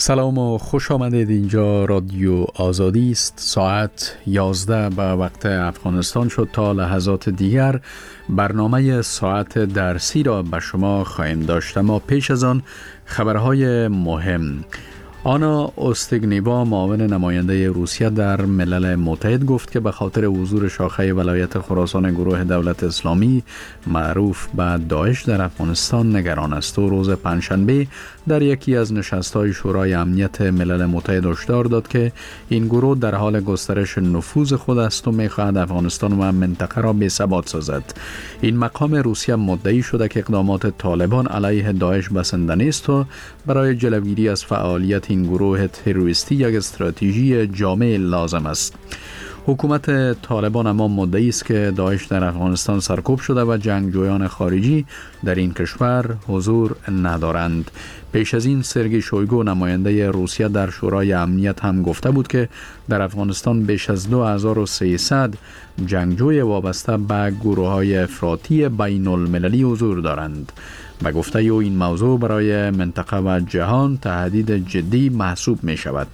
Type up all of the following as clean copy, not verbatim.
سلام و خوش آمدید. اینجا رادیو آزادی است. ساعت 11 به وقت افغانستان شد. تا لحظات دیگر برنامه ساعت درسی را به شما خواهیم داشت، اما پیش از آن خبرهای مهم. آنا اوستگنیوا، معاون نماینده روسیه در ملل متحد، گفت که به خاطر حضور شاخه ولایت خراسان گروه دولت اسلامی معروف به داعش در افغانستان نگران است و روز پنجشنبه در یکی از نشست‌های شورای امنیت ملل متحد هشدار داد که این گروه در حال گسترش نفوذ خود است و می‌خواهد افغانستان و منطقه را بی‌ثبات سازد. این مقام روسیه مدعی شده که اقدامات طالبان علیه داعش بسنده نیست و برای جلوگیری از فعالیت این گروه تروریستی یک استراتژی جامع لازم است. حکومت طالبان اما مدعی است که داعش در افغانستان سرکوب شده و جنگجویان خارجی در این کشور حضور ندارند. پیش از این سرگئی شویگو، نماینده روسیه در شورای امنیت، هم گفته بود که در افغانستان بیش از 2300 جنگجوی وابسته به گروه‌های افراطی بین المللی حضور دارند. به گفته او این موضوع برای منطقه و جهان تهدید جدی محسوب می شود.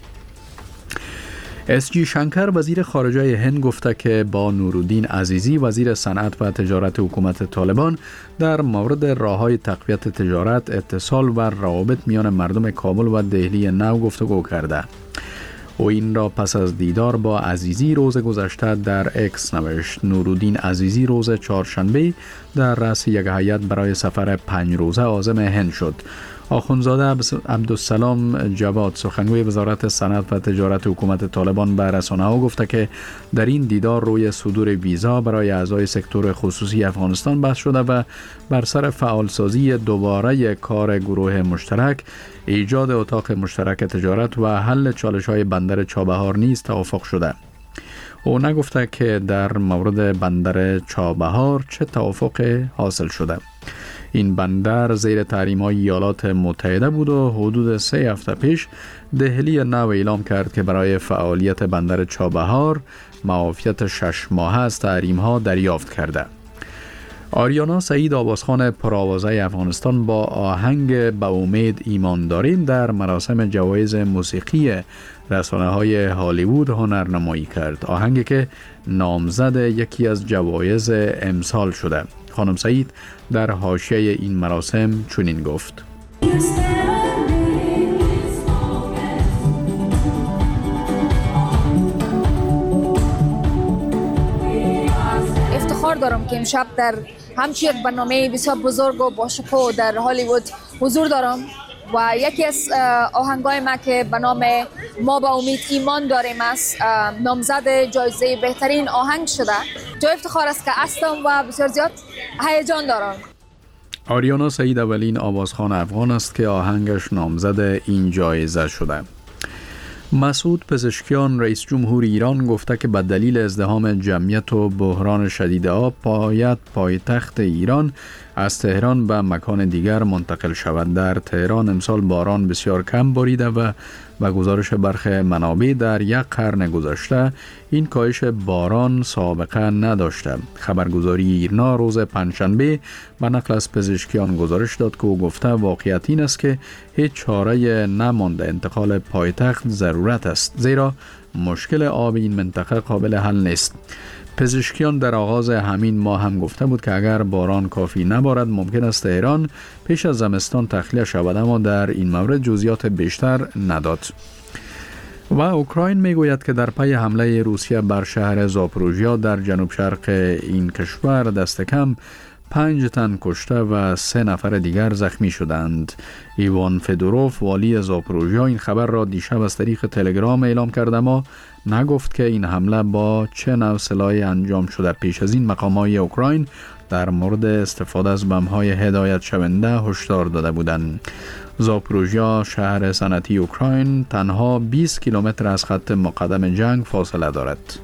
اس.جی. شنکر، وزیر خارجه هند، گفته که با نورالدین عزیزی، وزیر صنعت و تجارت حکومت طالبان، در مورد راه‌های تقویت تجارت، اتصال و روابط میان مردم کابل و دهلی نو گفتگو کرده. او این را پس از دیدار با عزیزی روز گذشته در اکس نوشت. نورالدین عزیزی روز چهارشنبه در رأس یک هیئت برای سفر 5 روزه عازم هند شد. آخوندزاده عبدالسلام جواد، سخنگوی وزارت صنعت و تجارت حکومت طالبان، به رسانه‌ها گفته که در این دیدار روی صدور ویزا برای اعضای سکتور خصوصی افغانستان بحث شده و بر سر فعالسازی دوباره کار گروه مشترک، ایجاد اتاق مشترک تجارت و حل چالش‌های بندر چابهار نیز توافق شده. او نگفته که در مورد بندر چابهار چه توافق حاصل شده. این بندر زیر تحریم‌های ایالات متحده بود و حدود 3 هفته پیش دهلی نو اعلام کرد که برای فعالیت بندر چابهار معافیت 6 ماهه از تحریم‌ها دریافت کرده. آریانا سعید آوازخوان پرآوازه افغانستان با آهنگ به امید ایمان داریم در مراسم جوایز موسیقی رسانه‌های هالیوود هنرنمایی کرد. آهنگی که نامزد یکی از جوایز امسال شده. خانم سعید در حاشیه این مراسم چنین گفت: افتخار دارم که امشب در همچین یک برنامه بسیار بزرگ و باشکوه در هالیوود حضور دارم و یکی از آهنگای ما که به نام ما به امید ایمان داریم است نامزد جایزه بهترین آهنگ شده. جای افتخار است که هستم و بسیار زیاد هیجان دارم. آریانا سعید اولین آوازخوان افغان است که آهنگش نامزد این جایزه شده. مسعود پزشکیان، رئیس جمهور ایران، گفته که به دلیل ازدحام جمعیت و بحران شدید آب باید پایتخت ایران از تهران به مکان دیگر منتقل شود. در تهران امسال باران بسیار کم باریده و به گزارش برخی منابع در 1 قرن گذشته این کاهش باران سابقه نداشته. خبرگزاری ایرنا روز پنجشنبه به نقل از پزشکیان گزارش داد که او گفته واقعیت این است که هیچ چاره نمانده انتقال پایتخت ضرورت است، زیرا مشکل آب این منطقه قابل حل نیست. پزشکیان در آغاز همین ماه هم گفته بود که اگر باران کافی نبارد ممکن است تهران پیش از زمستان تخلیه شود، اما در این مورد جزئیات بیشتر نداد. و اوکراین میگوید که در پی حمله روسیه بر شهر زاپوروژیا در جنوب شرق این کشور دست کم 5 تن کشته و 3 نفر دیگر زخمی شدند. ایوان فدوروف، والی زاپوروژیا، این خبر را دیشب از طریق تلگرام اعلام کرد، اما نگفت که این حمله با چه نوع سلاحی انجام شده. پیش از این مقامات اوکراین در مورد استفاده از بم‌های هدایت شونده هشدار داده بودند. زاپوروژیا، شهر صنعتی اوکراین، تنها 20 کیلومتر از خط مقدم جنگ فاصله دارد.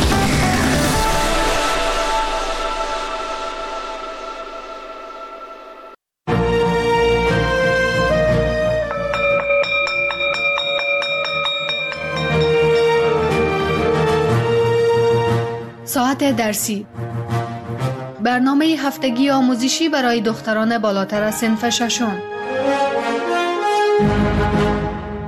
ساعت درسی، برنامه هفتگی آموزشی برای دختران بالاتر از صنف ششم.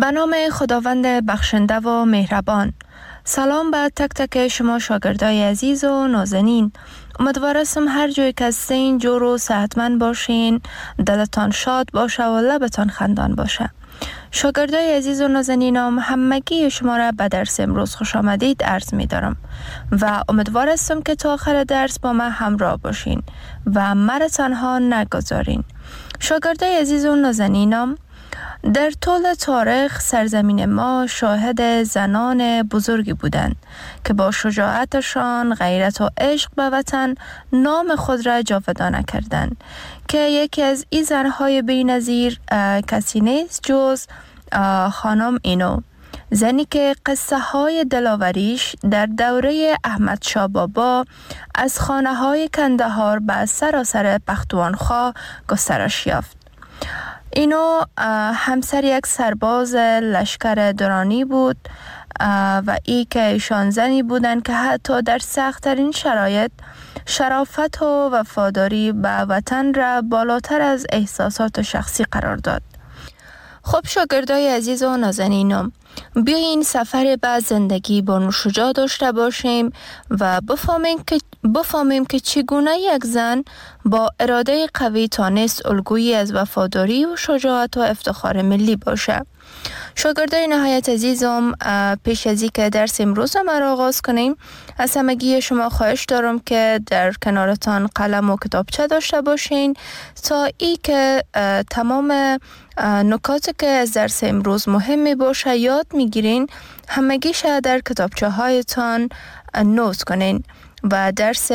به نام خداوند بخشنده و مهربان. سلام به تک تک شما شاگردای عزیز و نازنین. امیدوارم هر جای که هستین جور و صحتمند باشین، دلتان شاد باشه و لبتان خندان باشه. شاگردای عزیز و نازنینم، همگی شما را به درس امروز خوش آمدید عرض می دارم و امیدوارم که تا آخر درس با من همراه باشین و مرا تنها نگذارین. شاگردای عزیز و نازنینم، در طول تاریخ سرزمین ما شاهد زنان بزرگی بودند که با شجاعتشان، غیرت و عشق به وطن نام خود را جاودانه کردند که یکی از این زنهای بی‌نظیر کسی نیست جز خانم اینو، زنی که قصه های دلاوریش در دوره احمد شاه بابا از خانه های کندهار به سراسر پختونخوا گسترش یافت. اینو همسر یک سرباز لشکر درانی بود و ای که ایشان زنی بودند که حتی در سخت‌ترین شرایط شرافت و وفاداری به وطن را بالاتر از احساسات شخصی قرار داد. خب شاگردای عزیز و نازنینم، بیاین سفر به زندگی با شجاع داشته باشیم و بفهمیم که چگونه یک زن با اراده قوی تانست الگویی از وفاداری و شجاعت و افتخار ملی باشه. شاگردای نهایت عزیزم، پیش از اینکه درس امروز ما را آغاز کنیم، از همگی شما خواهش دارم که در کنارتان قلم و کتابچه داشته باشین تا ای که تمام نکاتی که از درس امروز مهم می باشه یاد میگیرین، همگیش در کتابچه هایتان نوت کنین و درس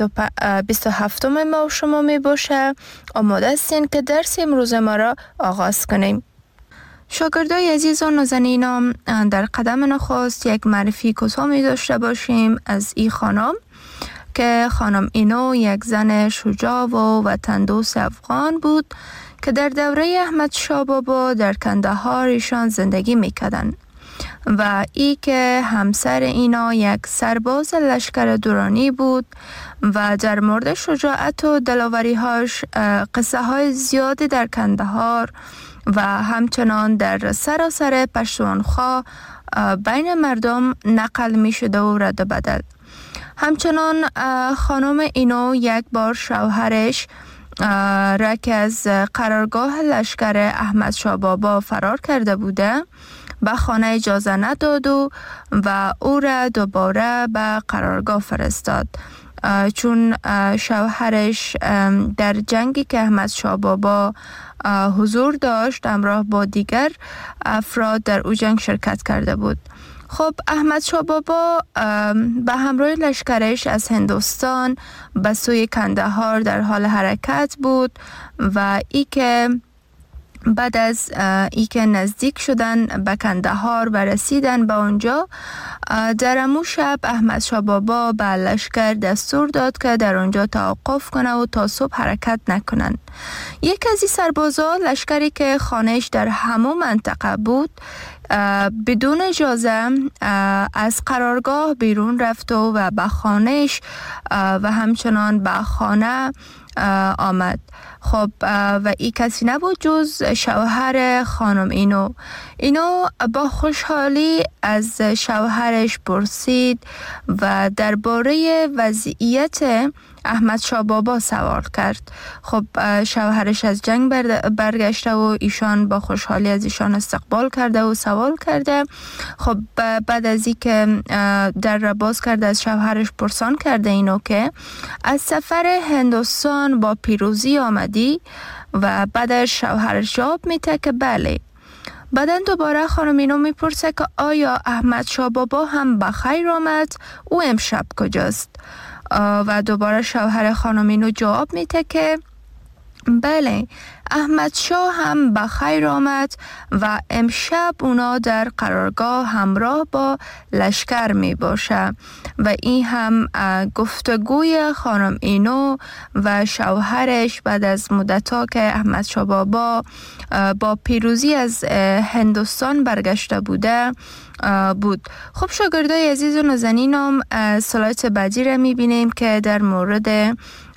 27 ما شما می باشه. آماده هستین که درس امروز ما را آغاز کنیم. شاگردای عزیز و نازنینم، در قدم نخست یک معرفی کوتاه می داشته باشیم از این خانم که خانم اینو یک زن شجاع و وطن دوست افغان بود که در دوره احمد شاه بابا در کندهار ایشان زندگی میکردند و ای که همسر اینا یک سرباز لشکر درانی بود و در مورد شجاعت و دلاوری‌هاش قصه های زیادی در کندهار و همچنان در سراسر پختونخوا بین مردم نقل می شده و رد و بدل. همچنان خانم اینو یک بار شوهرش را که از قرارگاه لشکر احمد شاه بابا فرار کرده بوده به خانه اجازه نداد و او را دوباره به قرارگاه فرستاد، چون شوهرش در جنگی که احمد شاه بابا حضور داشت همراه با دیگر افراد در او جنگ شرکت کرده بود. خب احمد شاه بابا به همراه لشکرش از هندوستان به سوی کندهار در حال حرکت بود و ای که بعد از ای که نزدیک شدن به کندهار و رسیدن به اونجا، در امو شب احمد شاه بابا به لشکر دستور داد که در اونجا توقف کنه و تا صبح حرکت نکنن. یک از این سربازا، لشکری که خانهش در همون منطقه بود، بدون اجازه از قرارگاه بیرون رفت و به خانهش و همچنان به خانه آمد. خب و این کسی نبود جز شوهر خانم اینو با خوشحالی از شوهرش پرسید و درباره وضعیت احمد شاه بابا سوال کرد. خب شوهرش از جنگ برگشته و ایشان با خوشحالی از ایشان استقبال کرده و سوال کرده. خب بعد از این که در را باز کرده از شوهرش پرسان کرده اینو که از سفر هندوستان با پیروزی آمدی و بعدش شوهرش جواب میده که بله. بعدن دوباره خانم اینو میپرسه که آیا احمد شاه بابا هم بخیر آمد؟ او امشب کجاست؟ و دوباره شوهر خانم اینو جواب میده که بله، احمد شاه هم بخیر آمد و امشب اونا در قرارگاه همراه با لشکر می باشه. و این هم گفتگوی خانم اینو و شوهرش بعد از مدتا که احمد شاه بابا با پیروزی از هندوستان برگشته بوده بود. خب شاگردای عزیز و نازنینم، سلایت بعدی را می بینیم که در مورد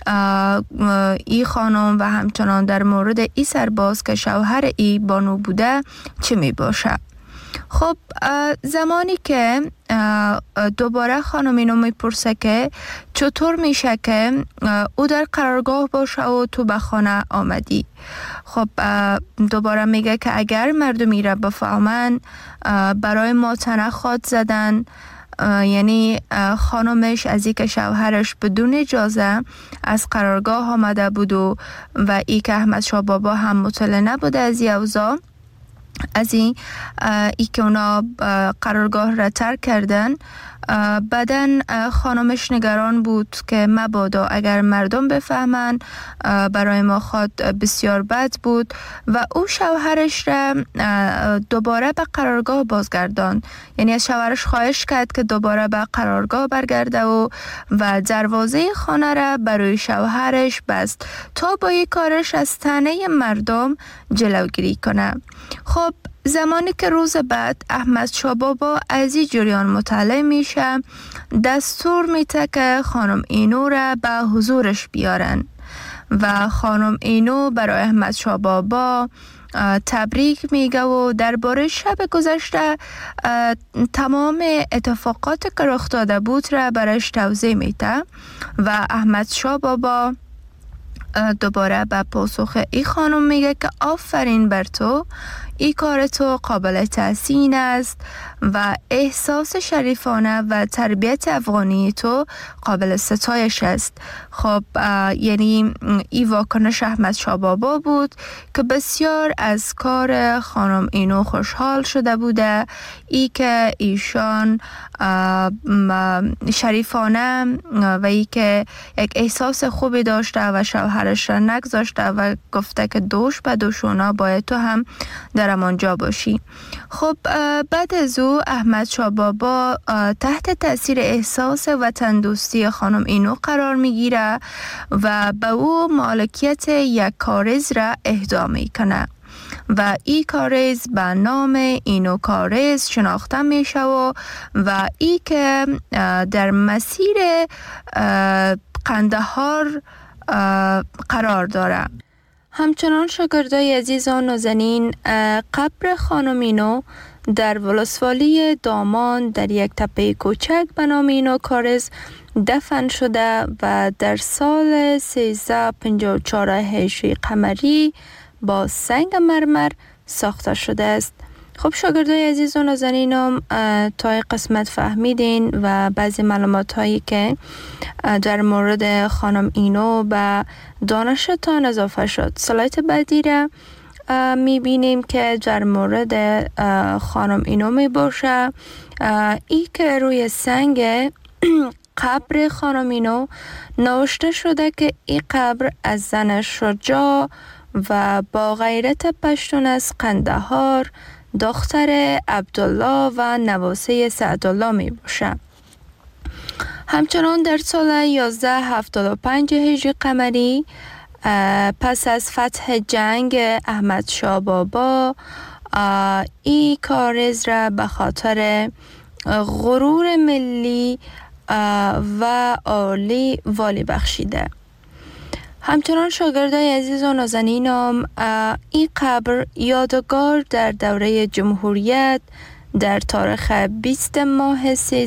ای خانم و همچنان در مورد ای سرباز که شوهر ای بانو بوده چه می باشه. خب زمانی که دوباره خانم اینو میپرسه که چطور میشه که او در قرارگاه باشه و تو به خانه آمدی. خب دوباره میگه که اگر مردمی را بفهمن برای ما تنخواد زدن، یعنی خانمش از این که شوهرش بدون اجازه از قرارگاه آمده بود و ای که احمد شاه بابا هم مطلع نبوده از این اوضاع، از این که اونا قرارگاه را ترک کردن. بعدن خانمش نگران بود که مبادا اگر مردم بفهمن برای ما خود بسیار بد بود و او شوهرش را دوباره به قرارگاه بازگردان. یعنی از شوهرش خواهش کرد که دوباره به قرارگاه برگرده و دروازه خانه را برای شوهرش بست تا با یک کارش از طعنه مردم جلوگیری کنه. خب زمانی که روز بعد احمد شاه بابا از این جریان مطلع میشه، دستور میده که خانم اینو را به حضورش بیارن و خانم اینو برای احمد شاه بابا تبریک میگه و درباره شب گذشته تمام اتفاقات که رخ داده بود را برایش توضیح میده و احمد شاه بابا دوباره به پاسخ ای خانم میگه که آفرین بر تو، ای کار تو قابل تحسین است و احساس شریفانه و تربیت افغانی تو قابل ستایش است. خب یعنی ای واکنش احمد شاه بابا بود که بسیار از کار خانم اینو خوشحال شده بوده، ای که ایشان شریفانه و ای که یک احساس خوبی داشته و شوهرش را نگذاشته و گفته که دوش به دوشونا باید تو هم در همانجا باشی. خب بعد از او احمد شاه بابا تحت تاثیر احساس وطن دوستی خانم اینو قرار میگیره و به او مالکیت یک کارز را اهدا میکنه و این کارز به نام اینو کارز شناخته میشه و ای که در مسیر قندهار قرار داره. همچنان شاگردای عزیز و نازنین، قبر خانم اینو در ولسوالی دامان در یک تپه کوچک به نام اینو کارز دفن شده و در سال 1354 هجری قمری با سنگ مرمر ساخته شده است. خب شاگردای عزیز و نازنینم تا قسمت فهمیدین و بعضی معلومات هایی که در مورد خانم اینو به دانشتان اضافه شد. سلایت بعدی را میبینیم که در مورد خانم اینو میباشه، ای که روی سنگ قبر خانم اینو نوشته شده که این قبر از زن شجاع و با غیرت پشتون از قندهار، دختر عبدالله و نواسه سعدالله می باشه. همچنان در سال 1175 هجری قمری پس از فتح جنگ احمد شاه بابا این کارز را به خاطر غرور ملی و عالی والی بخشیده. همچنان شاگردای عزیز و نازنینم، این قبر یادگار در دوره جمهوریت در تاریخ 20 ماه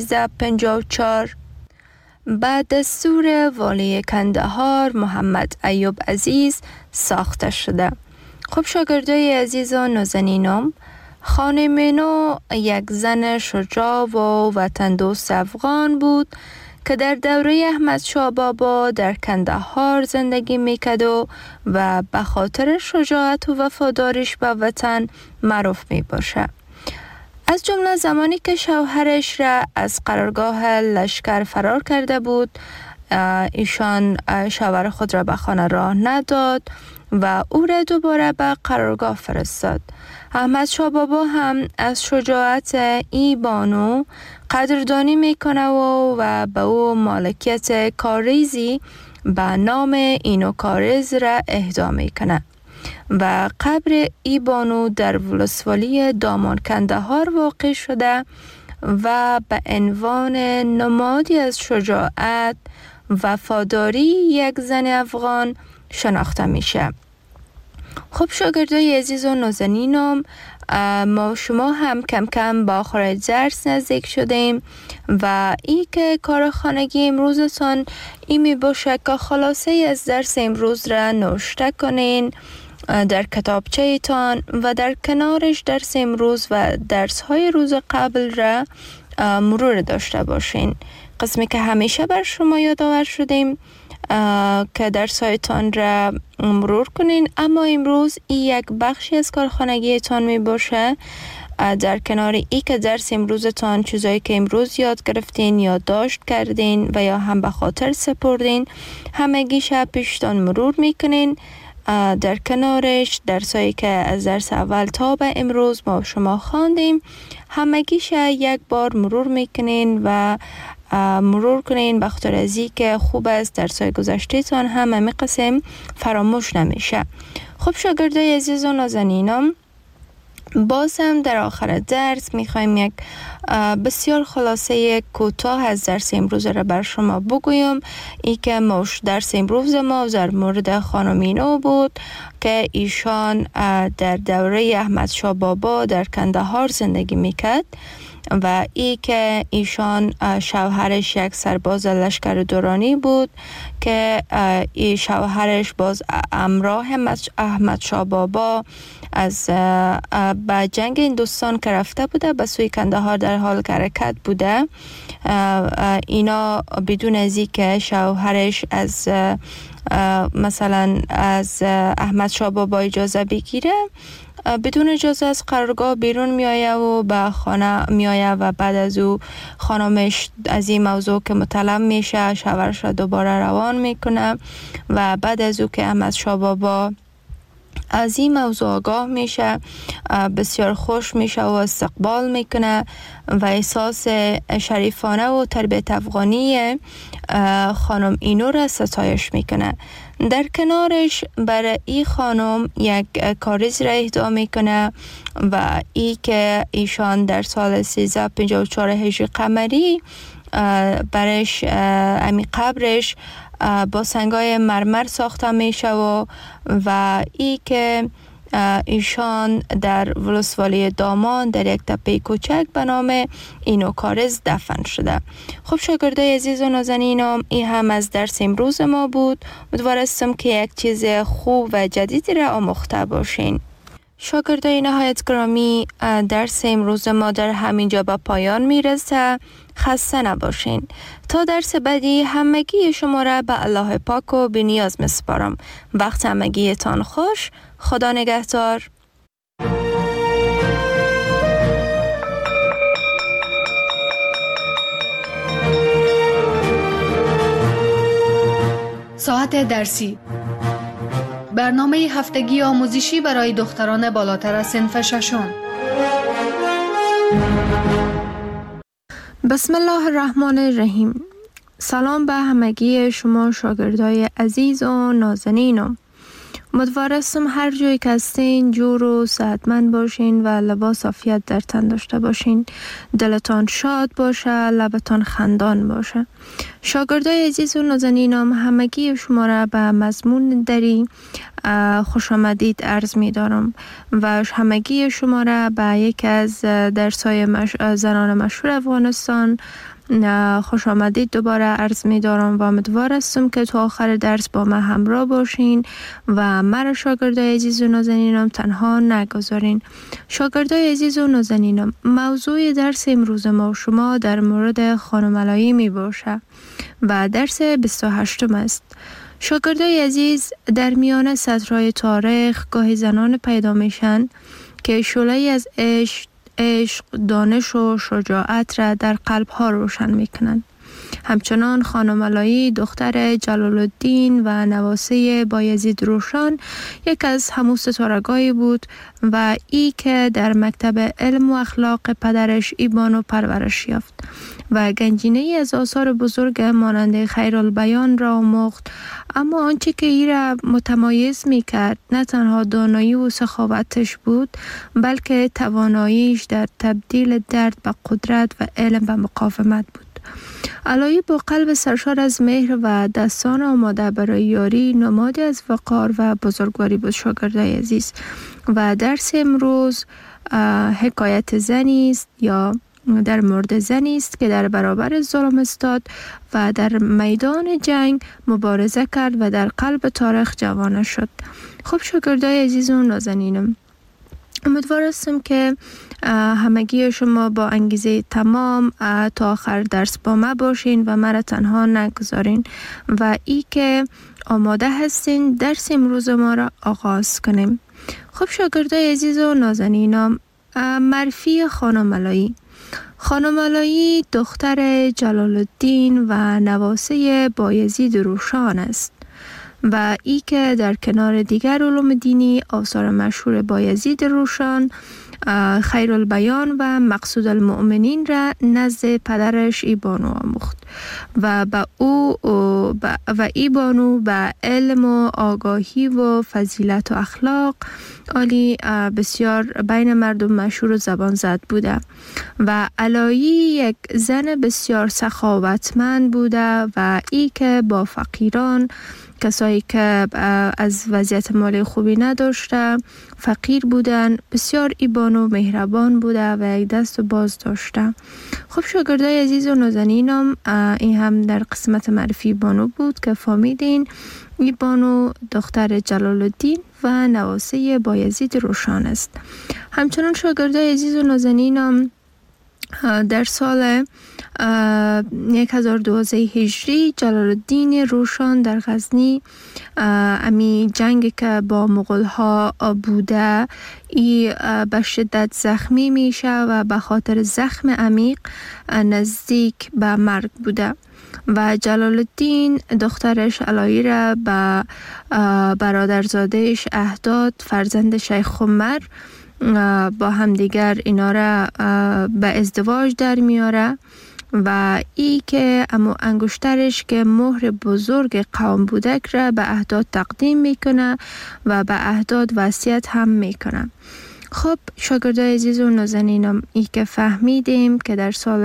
1354 بعد دستور والی کندهار محمد ایوب عزیز ساخته شده. خب شاگردای عزیز و نازنینم، خانم اینو یک زن شجاع و وطن دوست افغان بود که در دوره احمد شاه بابا در کندهار زندگی میکرد و به خاطر شجاعت و وفاداریش به وطن معروف می باشه. از جمله زمانی که شوهرش را از قرارگاه لشکر فرار کرده بود، ایشان شوهر خود را به خانه راه نداد و او را دوباره به قرارگاه فرستاد. احمد شاه بابا هم از شجاعت این بانو قدردانی میکنه و به او مالکیت کاریزی به نام اینو کارز را اهدا میکنه و قبر ای بانو در ولسوالی دامان کندهار واقع شده و به عنوان نمادی از شجاعت وفاداری یک زن افغان شناخته میشه. خب شاگردای عزیز و نازنینم، ما شما هم کم کم با آخر درس نزدیک شدیم و ای که کار خانگی امروزتان ای می باشه که خلاصه از درس امروز را نوشته کنین در کتابچه تان و در کنارش درس امروز و درس های روز قبل را مرور داشته باشین. قسمی که همیشه بر شما یادآور شدیم که درس هایتان را مرور کنین، اما امروز این یک بخشی از کارخانگی تان می باشه. در کنار ای که درس امروزتان چیزایی که امروز یاد گرفتین یا داشت کردین و یا هم به خاطر سپردین همگیش پیشتان مرور میکنین. در کنارش درسایی که از درس اول تا به امروز ما شما خواندیم همگیش یک بار مرور میکنین و مرور کنین به خاطر از این که خوب است درسای گذشته تان هم همه قسم فراموش نمیشه. خب شاگردای عزیز و نازنینم، باز هم در آخر درس میخوایم یک بسیار خلاصه کوتاه از درس امروز را بر شما بگویم. ای که درس امروز ما در مورد خانم اینو بود که ایشان در دوره احمد شاه بابا در کندهار زندگی میکرد و ای که ایشان شوهرش یک سرباز لشکر دورانی بود که ای شوهرش باز همراه احمد شاه بابا از به جنگ هندوستان که رفته بوده به سوی کندهار در حال حرکت بوده. اینا بدون از اینکه شوهرش از مثلا از احمد شاه بابا اجازه بگیره بدون اجازه از قرارگاه بیرون میآیه و به خانه میآیه و بعد از او خانمش از این موضوع که مطلب میشه شوهرش را دوباره روان میکنه و بعد از او که احمد شاه بابا از این موضوع آگاه میشه بسیار خوش میشه و استقبال میکنه و احساس شریفانه و تربیت افغانی خانم اینو را ستایش میکنه. در کنارش برای این خانم یک کاریز را اهدا میکنه و ای که ایشان در سال 1354 هجری قمری برش امی قبرش با سنگای مرمر ساخته میشه و ای که ایشان در ولسوالی دامان در یک تپه کوچک به نام اینو کارز دفن شده. خب شاگردای عزیز و نازنینم، این هم از درس امروز ما بود. امیدوارم که یک چیز خوب و جدیدی را آموخته باشین. شاگردای نهایت گرامی، درس امروز ما در همینجا به پایان میرسه. خسته نباشین. تا درس بعدی همگی شما را به الله پاک و بی‌نیاز میسپارم. وقت همگیتان خوش. خدا نگهدار. ساعت درسی، برنامه هفتگی آموزشی برای دختران بالاتر از صنف ششم. بسم الله الرحمن الرحیم. سلام به همگی شما شاگردای عزیز و نازنینم. امیدوارم هر جایی که هستین جور و صحتمند باشین و لباس عافیت در تن داشته باشین. دلتان شاد باشه، لبتان خندان باشه. شاگردای عزیز و نازنینم، همگی شما را به مضمون دری خوش آمدید عرض می دارم و همگی شما را به یک از درس‌های زنان مشهور افغانستان خوش آمدید دوباره عرض می دارم و امیدوارم که تا آخر درس با من همراه باشین و مرا شاگردای عزیز و نازنینم تنها نگذارین. شاگردای عزیز و نازنینم، موضوع درس امروز ما شما در مورد خانم علایی می باشه و درس 28 است. شاگردای عزیز، در میان سطرهای تاریخ گاهی زنان پیدا میشن که شعله‌ای از عشق، دانش و شجاعت را در قلب‌ها روشن میکنند. همچنان خانم علایی دختر جلال الدین و نواسه بایزید روشن یک از همون ستارگانی بود و ای که در مکتب علم و اخلاق پدرش ایبان و پرورش یافت و گنجینه‌ای از آثار بزرگ مانند خیرالبیان را آموخت. اما آنچه که ای را متمایز میکرد نه تنها دانایی و سخاوتش بود، بلکه تواناییش در تبدیل درد به قدرت و علم به مقاومت بود. علایی با قلب سرشار از مهر و دستان آماده برای یاری نمادی از وقار و بزرگواری بود. شاگردای عزیز، و درس امروز حکایت زنی است یا در مورد زنی است که در برابر ظلم استاد و در میدان جنگ مبارزه کرد و در قلب تاریخ جوانه شد. خب شاگردای عزیز و نازنینم، امیدوار هستم که همگی شما با انگیزه تمام تا آخر درس با ما باشین و مرا تنها نگذارین و ای که آماده هستین درس امروز ما را آغاز کنیم. خب شاگردای عزیز و نازنینم، مرفی خانم علایی. خانم علایی دختر جلال الدین و نواسه بایزید روشن است و ای که در کنار دیگر علوم دینی آثار مشهور بایزید روشن، خیرالبیان و مقصود المؤمنین را نزد پدرش ایبانو آموخت و ایبانو به علم و آگاهی و فضیلت و اخلاق عالی بسیار بین مردم مشهور و زبان زد بوده و علایی یک زن بسیار سخاوتمند بوده و ای که با فقیران، کسایی که از وضعیت مالی خوبی نداشته، فقیر بودن، بسیار ایبان و مهربان بوده و یک دست و باز داشته. خب شاگردای عزیز و نازنینم، این هم در قسمت معرفی بانو بود که فهمیدین ایبانو دختر جلال الدین و نواسه بایزید روشن است. همچنان شاگردای عزیز و نازنینم، در سال 1012 هجری جلال الدین روشن در غزنی امی جنگ که با مغول ها بوده ای به شدت زخمی میشه و به خاطر زخم عمیق نزدیک به مرگ بوده و جلال الدین دخترش علایی را به برادرزادهش اهداد فرزند شیخ عمر با همدیگر اینا را به ازدواج در میاره و ای که امو انگشترش که مهر بزرگ قوم بودک را به اهداد تقدیم میکنه و به اهداد وصیت هم میکنه. خب شاگردای عزیز و نازنینم، ای که فهمیدیم که در سال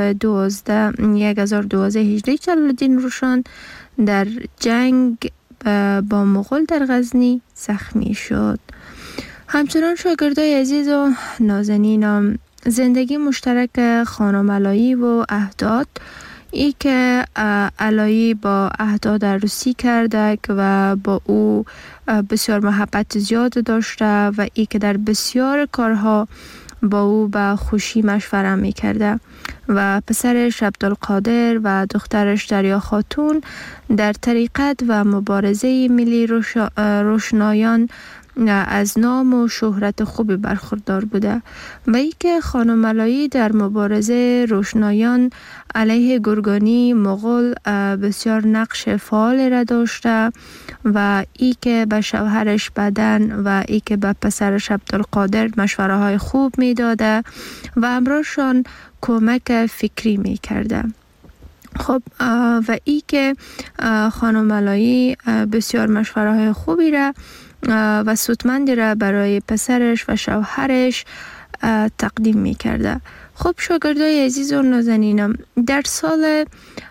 1012 هجری جلال الدین روشن در جنگ با مغول در غزنی زخمی شد. همچنان شاگردای عزیز و نازنینم، زندگی مشترک خانم علایی و اهداد، ای که علایی با اهداد عروسی کرده و با او بسیار محبت زیاد داشته و ای که در بسیار کارها با او به خوشی مشوره می کرده و پسرش عبدالقادر و دخترش دریا خاتون در طریقت و مبارزه ملی روشنایان از نام و شهرت خوبی برخوردار بوده و ای که خانم علایی در مبارزه روشنایان علیه گرگانی مغول بسیار نقش فعال را داشته و ای که به شوهرش بدن و ای که به پسرش عبدالقادر مشوره های خوب می داده و همراهشان کمک فکری می کرده. خب و ای که خانم علایی بسیار مشوره های خوبی را و سودمندی را برای پسرش و شوهرش تقدیم می کرده. خب شاگردای عزیز و نازنینم، در سال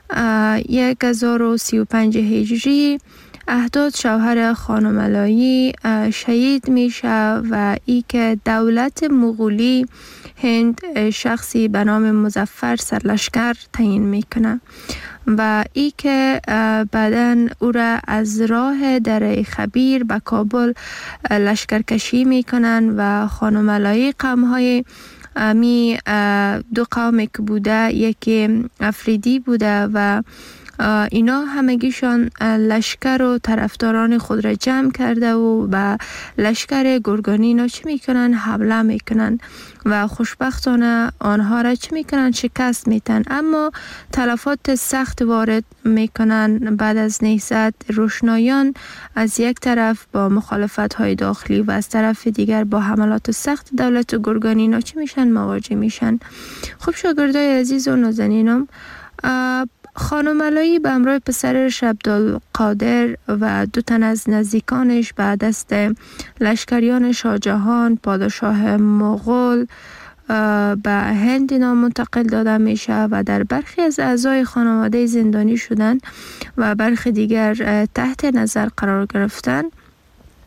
1035 هجری اهداد شوهر خانم علایی شهید میشه و ای که دولت مغولی هند شخصی به نام مظفر سرلشکر تعیین میکنه و ای که بعداً او را از راه دره خبیر به کابل لشکرکشی میکنن و خانم علایی قوم‌های می دو قومی که بوده، یکی افریدی بوده و اینا همگیشان لشکر و طرفداران خود را جمع کرده و به لشکر گرگانی اینا چی میکنن؟ حمله میکنن و خوشبختانه آنها را چی میکنن؟ شکست میتن، اما تلفات سخت وارد میکنن. بعد از نهضت روشنایان از یک طرف با مخالفت های داخلی و از طرف دیگر با حملات سخت دولت گرگانی اینا چی میشن؟ مواجه میشن. خب شاگردای عزیز و نازنینم، خانم علایی به همراه پسرش عبدالقادر و 2 تن از نزدیکانش به دست لشکریان شاهجهان پادشاه مغول به هند منتقل داده میشه و در برخی از اعضای خانواده زندانی شدن و برخی دیگر تحت نظر قرار گرفتن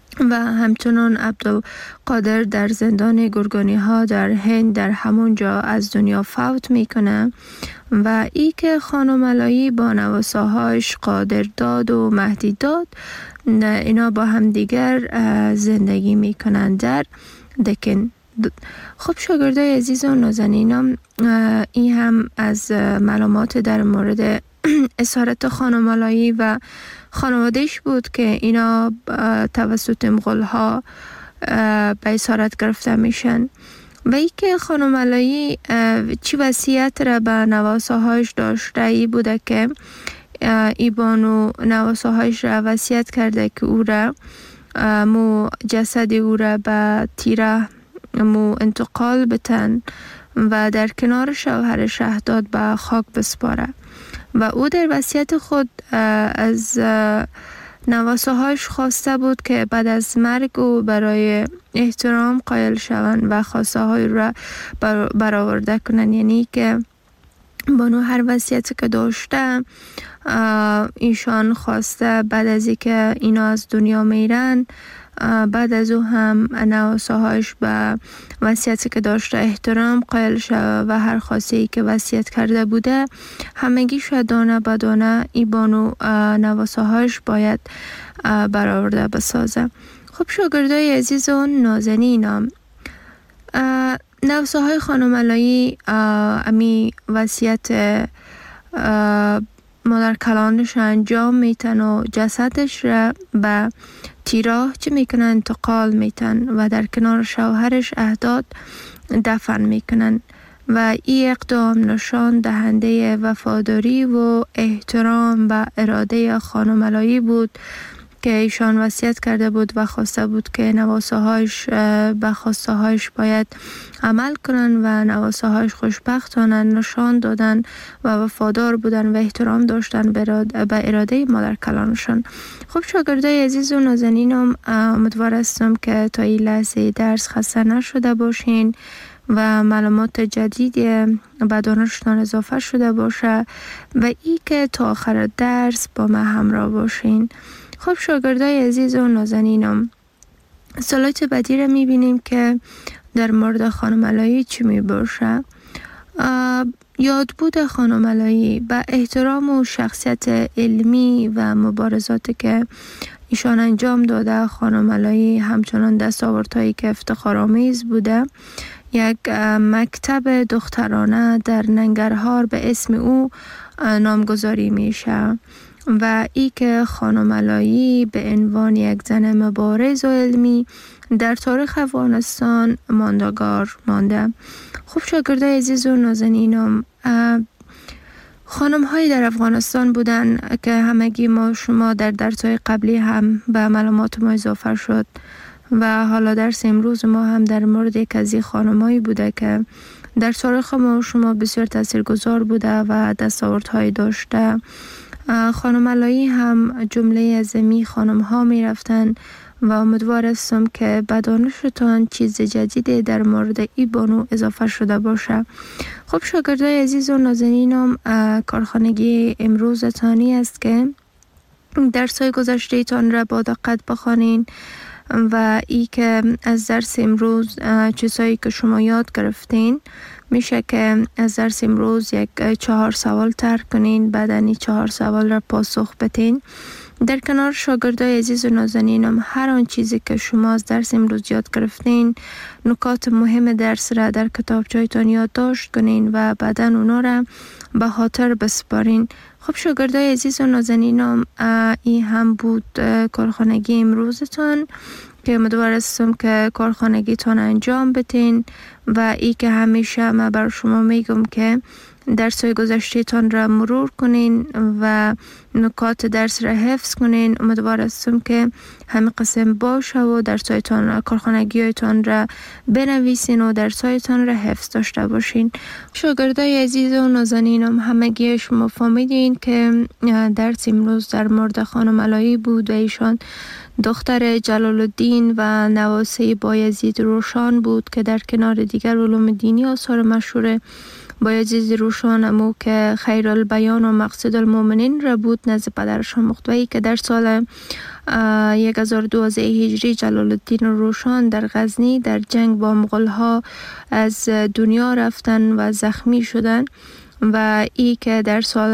و همچنان عبدالقادر در زندان گرگانی ها در هند در همونجا از دنیا فوت میکنه و ای که خانم علایی با نواساهاش قادرداد و مهدیداد اینا با هم دیگر زندگی میکنن در دکن. خب شاگردای عزیز و نازنینم، این هم از معلومات در مورد اسارت خانم علایی و خانوادهش بود که اینا توسط مغول ها به اسارت گرفته میشن و ای که خانم علایی چی وصیت را به نواساهاش داشته ای بوده که ای بانو نواساهاش را وصیت کرده که او را جسد او را به تیره انتقال بتن و در کنار شوهر شهداد به خاک بسپاره و او در وصیت خود از نواساهاش خواسته بود که بعد از مرگ او برای احترام قائل شوند و خواسته های را برآورده کنند. یعنی که بانو هر وصیتی که داشته ایشان خواسته بعد از اینکه اینا از دنیا میرن، بعد از او هم نواساهاش به وصیتی که داشته احترام قائل شود و هر خواسته که وصیت کرده بوده همگی شد دانه به دانه ای بانو نواساهاش باید برآورده بسازه. خب شاگردای عزیز و نازنینم، نواساهای خانم علایی امی وصیت مادر کلانش انجام میتن و جسدش را به تیراه چه میکنن انتقال میتن و در کنار شوهرش اهداد دفن میکنن و این اقدام نشان دهنده وفاداری و احترام به اراده خانم علایی بود که ایشان وصیت کرده بود و خواسته بود که نواساهاش به خواسته هاش باید عمل کنن و نواساهاش خوشبختانه نشان دادن و وفادار بودن و احترام داشتن به اراده مادر کلانشان. خب شاگردای عزیز و نازنینم، امیدوار هستم که تا این لحظه درس خسته نشده باشین و معلومات جدید به دانشتان اضافه شده باشه و ای که تا آخر درس با ما همراه باشین. خب شاگردای عزیز و نازنینم، سلایت بعدی را میبینیم که در مورد خانم علایی چی میباشه. یادبود خانم علایی به احترام و شخصیت علمی و مبارزاتی که ایشان انجام داده، خانم علایی همچنان دستاوردهایی که افتخارآمیز بوده. یک مکتب دخترانه در ننگرهار به اسم او نامگذاری میشه و ای که خانم علایی به عنوان یک زن مبارز و علمی در تاریخ افغانستان ماندگار مانده. خب شاگردای عزیز و نازنینم، خانم هایی در افغانستان بودن که همگی ما شما در درس‌های قبلی هم به معلومات ما اضافه شد و حالا درس امروز ما هم در مورد یک از این خانم هایی بوده که در تاریخ ما شما بسیار تاثیرگذار بوده و دستاوردهایی داشته. خانم علایی هم جمله از می خانم ها می رفتن و امیدوار هستم که به دانشتان چیز جدیدی در مورد ای بانو اضافه شده باشه. خب شاگردای عزیز و نازنینم، کارخانگی امروز تانی است که درس‌های گذشته تان را با دقت بخوانین و ای که از درس امروز چیزهایی که شما یاد گرفتین میشه که از درس امروز یک 4 سوال طرح کنین، بعد این 4 سوال را پاسخ بدین. در کنار شاگردای عزیز و نازنینم، هر آن چیزی که شما از درس امروز یاد گرفتین، نکات مهم درس را در کتابچه‌تان یادداشت کنین و بعداً اونا را به خاطر بسپارین. خب شاگردای عزیز و نازنینم، این هم بود کارخانگی امروزتان که امیدوار هستم که کارخانگیتان انجام بدین و ای که همیشه من بر شما میگم که درس‌های گذشته تان را مرور کنین و نکات درس را حفظ کنین. امیدوار هستم که همین قسم باشه و درس‌هایتان کارخانگی‌هایتان را بنویسین و درس‌هایتان را حفظ داشته باشین. شاگردای عزیز و نازنینم، همگی شما فهمیدین که درس امروز در مورد خانم علایی بود و ایشان دختر جلال الدین و نواسه بایزید روشان بود که در کنار دیگر علوم دینی آثار مشهور بایزید روشان امو که خیر البیان و مقصد المؤمنین را بود نزد پدرش آموخت و ای که در سال 1012 هجری جلال الدین روشان در غزنی در جنگ با مغول ها از دنیا رفتن و زخمی شدن و ای که در سال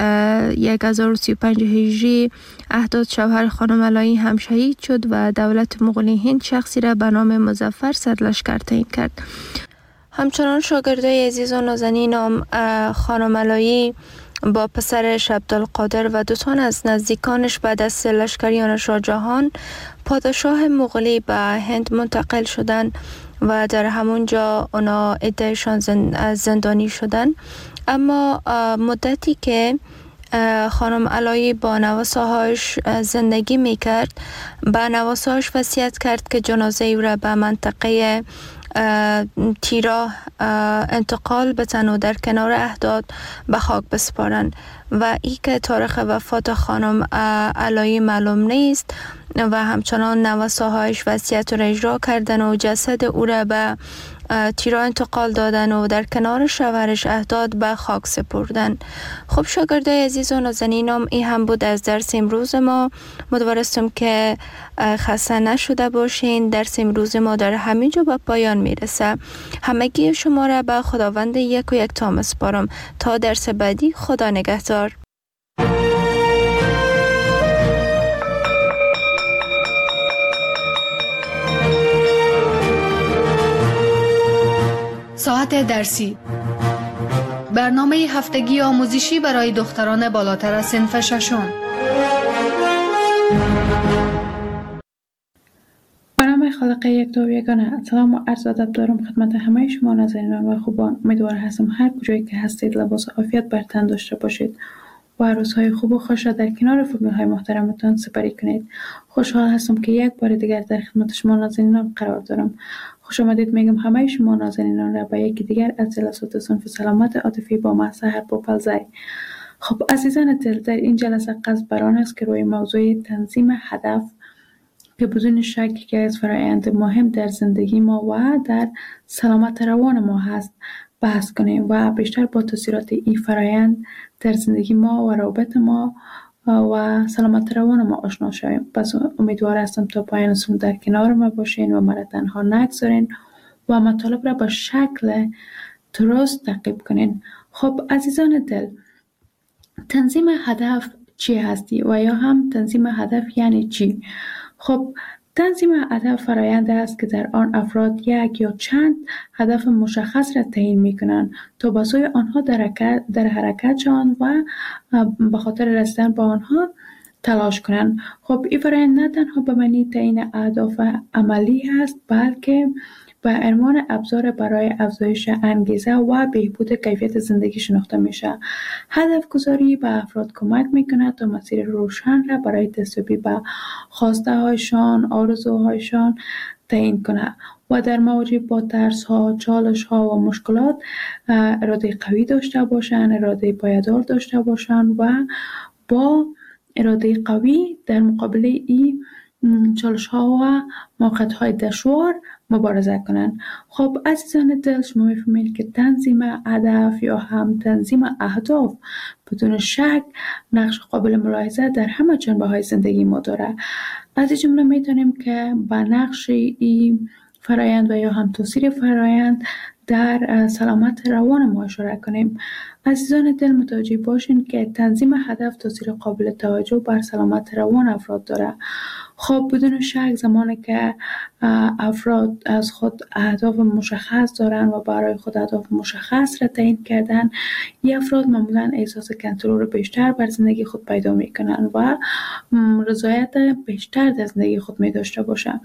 1035 هجری احداد شوهر خانم علایی هم شهید شد و دولت مغولی هند شخصی را به نام مظفر سرلشکر تعیین کرد. همچنان شاگردای عزیز و نازنینم خانم علایی با پسرش عبدالقادر و 2 تن از نزدیکانش بعد از لشکریان شاه جهان پادشاه مغولی به هند منتقل شدند و در همونجا اونا عدهشان زندانی شدن. اما مدتی که خانم علایی با نواساهاش زندگی میکرد به نواساهاش وصیت کرد که جنازه او را به منطقه تیرا انتقال بتن و در کنار احداد به خاک بسپارن و ای که تاریخ وفات خانم علایی معلوم نیست و همچنان نواساهایش وصیت را اجرا کردن و جسد او را به تیرا انتقال دادن و در کنار شوهرش احداد به خاک سپردن. خب شاگردای عزیز و نازنینم، این هم بود از درس امروز ما. امیدوارم که خسته نشده باشین. درس امروز ما در همینجا به پایان میرسه. همگی شما را به خداوند یک و یک تا میسپارم تا درس بعدی. خدا نگهدار. ساعت درسی، برنامه هفتگی آموزشی برای دختران بالاتر از صنف ششم. به نام خالق یک و یگانه. سلام و عرض ادب دارم خدمت همه شما نازنینان و خوبان. امیدوار هستم هر کجایی که هستید لباس عافیت بر تن داشته باشید و روزهای خوب و خوش را در کنار فامیل های محترمتان سپری کنید. خوشحال هستم که یک بار دیگر در خدمت شما نازنینان قرار دارم. خوش آمدید میگم همه شما نازنینان را به یکی دیگر از جلسات صنف سلامت عاطفی با من سحر پوپلزی. خب عزیزان دل، در این جلسه قصد بر آن است که روی موضوع تنظیم هدف که بدون شک یکی از فرآیند مهم در زندگی ما و در سلامت روان ما هست بحث کنیم و بیشتر با تاثیرات این فرآیند در زندگی ما و روابط ما و سلامت روان ما آشنا شویم. پس امیدوار هستم تا پایان سخن در کنار ما باشین و مرا تنها نگذارین و مطالب را با شکل درست تعقیب کنین. خب عزیزان دل، تنظیم هدف چی هستی و یا هم تنظیم هدف یعنی چی؟ خب تنظیم هدف فرآیند است که در آن افراد یک یا چند هدف مشخص را تعیین می‌کنند تا به سوی آنها در حرکت شوند و به خاطر رسیدن به آنها تلاش کنند. خب این فرآیند نه تنها به معنی تعیین اهداف عملی است، بلکه به عنوان ابزار برای افزایش انگیزه و بهبود کیفیت زندگی شناخته میشه. هدف گذاری به افراد کمک میکنه تا مسیر روشن را برای دستیابی به خواسته هایشان، آرزوهایشان تعیین کنه و در مواجه با ترس ها، چالش ها و مشکلات اراده قوی داشته باشند، اراده پایدار داشته باشند و با اراده قوی در مقابل این چالش ها و موقعیت های دشوار مبارزه کنند. خب عزیزان دل، شما میفهمید که تنظیم هدف یا هم تنظیم اهداف بدون شک نقش قابل ملاحظه در همه جنبه های زندگی ما داره. از این جمله میتونیم که به نقش این فرایند و یا هم تاثیر فرایند در سلامت روان ما اشاره کنیم. عزیزان دل، متوجه باشین که تنظیم هدف تاثیر قابل توجه بر سلامت روان افراد داره. خب بدون شک زمانی که افراد از خود اهداف مشخص دارن و برای خود اهداف مشخص را تعیین کردن، این افراد معمولا احساس کنترل بیشتر بر زندگی خود پیدا میکنن و رضایت بیشتر در زندگی خود می داشته باشن.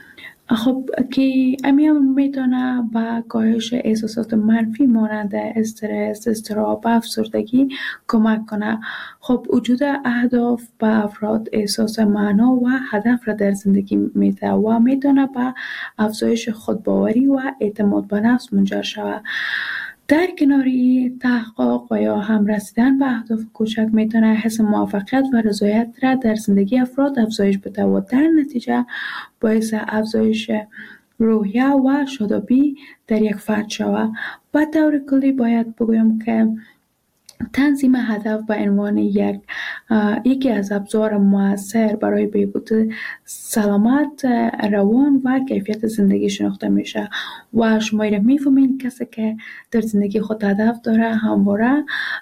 خب که امیام میتونه با کاهش احساسات منفی مانند استرس، اضطراب و افسردگی کمک کنه. خب وجود اهداف به افراد احساس معنا و هدف را در زندگی میده و میتونه به افزایش خودباوری و اعتماد به نفس منجر شود. در کناری تحقق و یا هم رسیدن به اهداف کوچک میتونه حس موفقیت و رضایت را در زندگی افراد افزایش بده و در نتیجه باعث افزایش روحیه و شادابی در یک فرد شود. و طور کلی باید بگویم که تنظیم هدف به عنوان یکی از ابزار مؤثر برای بهبود سلامت روان و کیفیت زندگی شناخته میشه و شما میفهمین کسی که در زندگی خود هدف داره همواره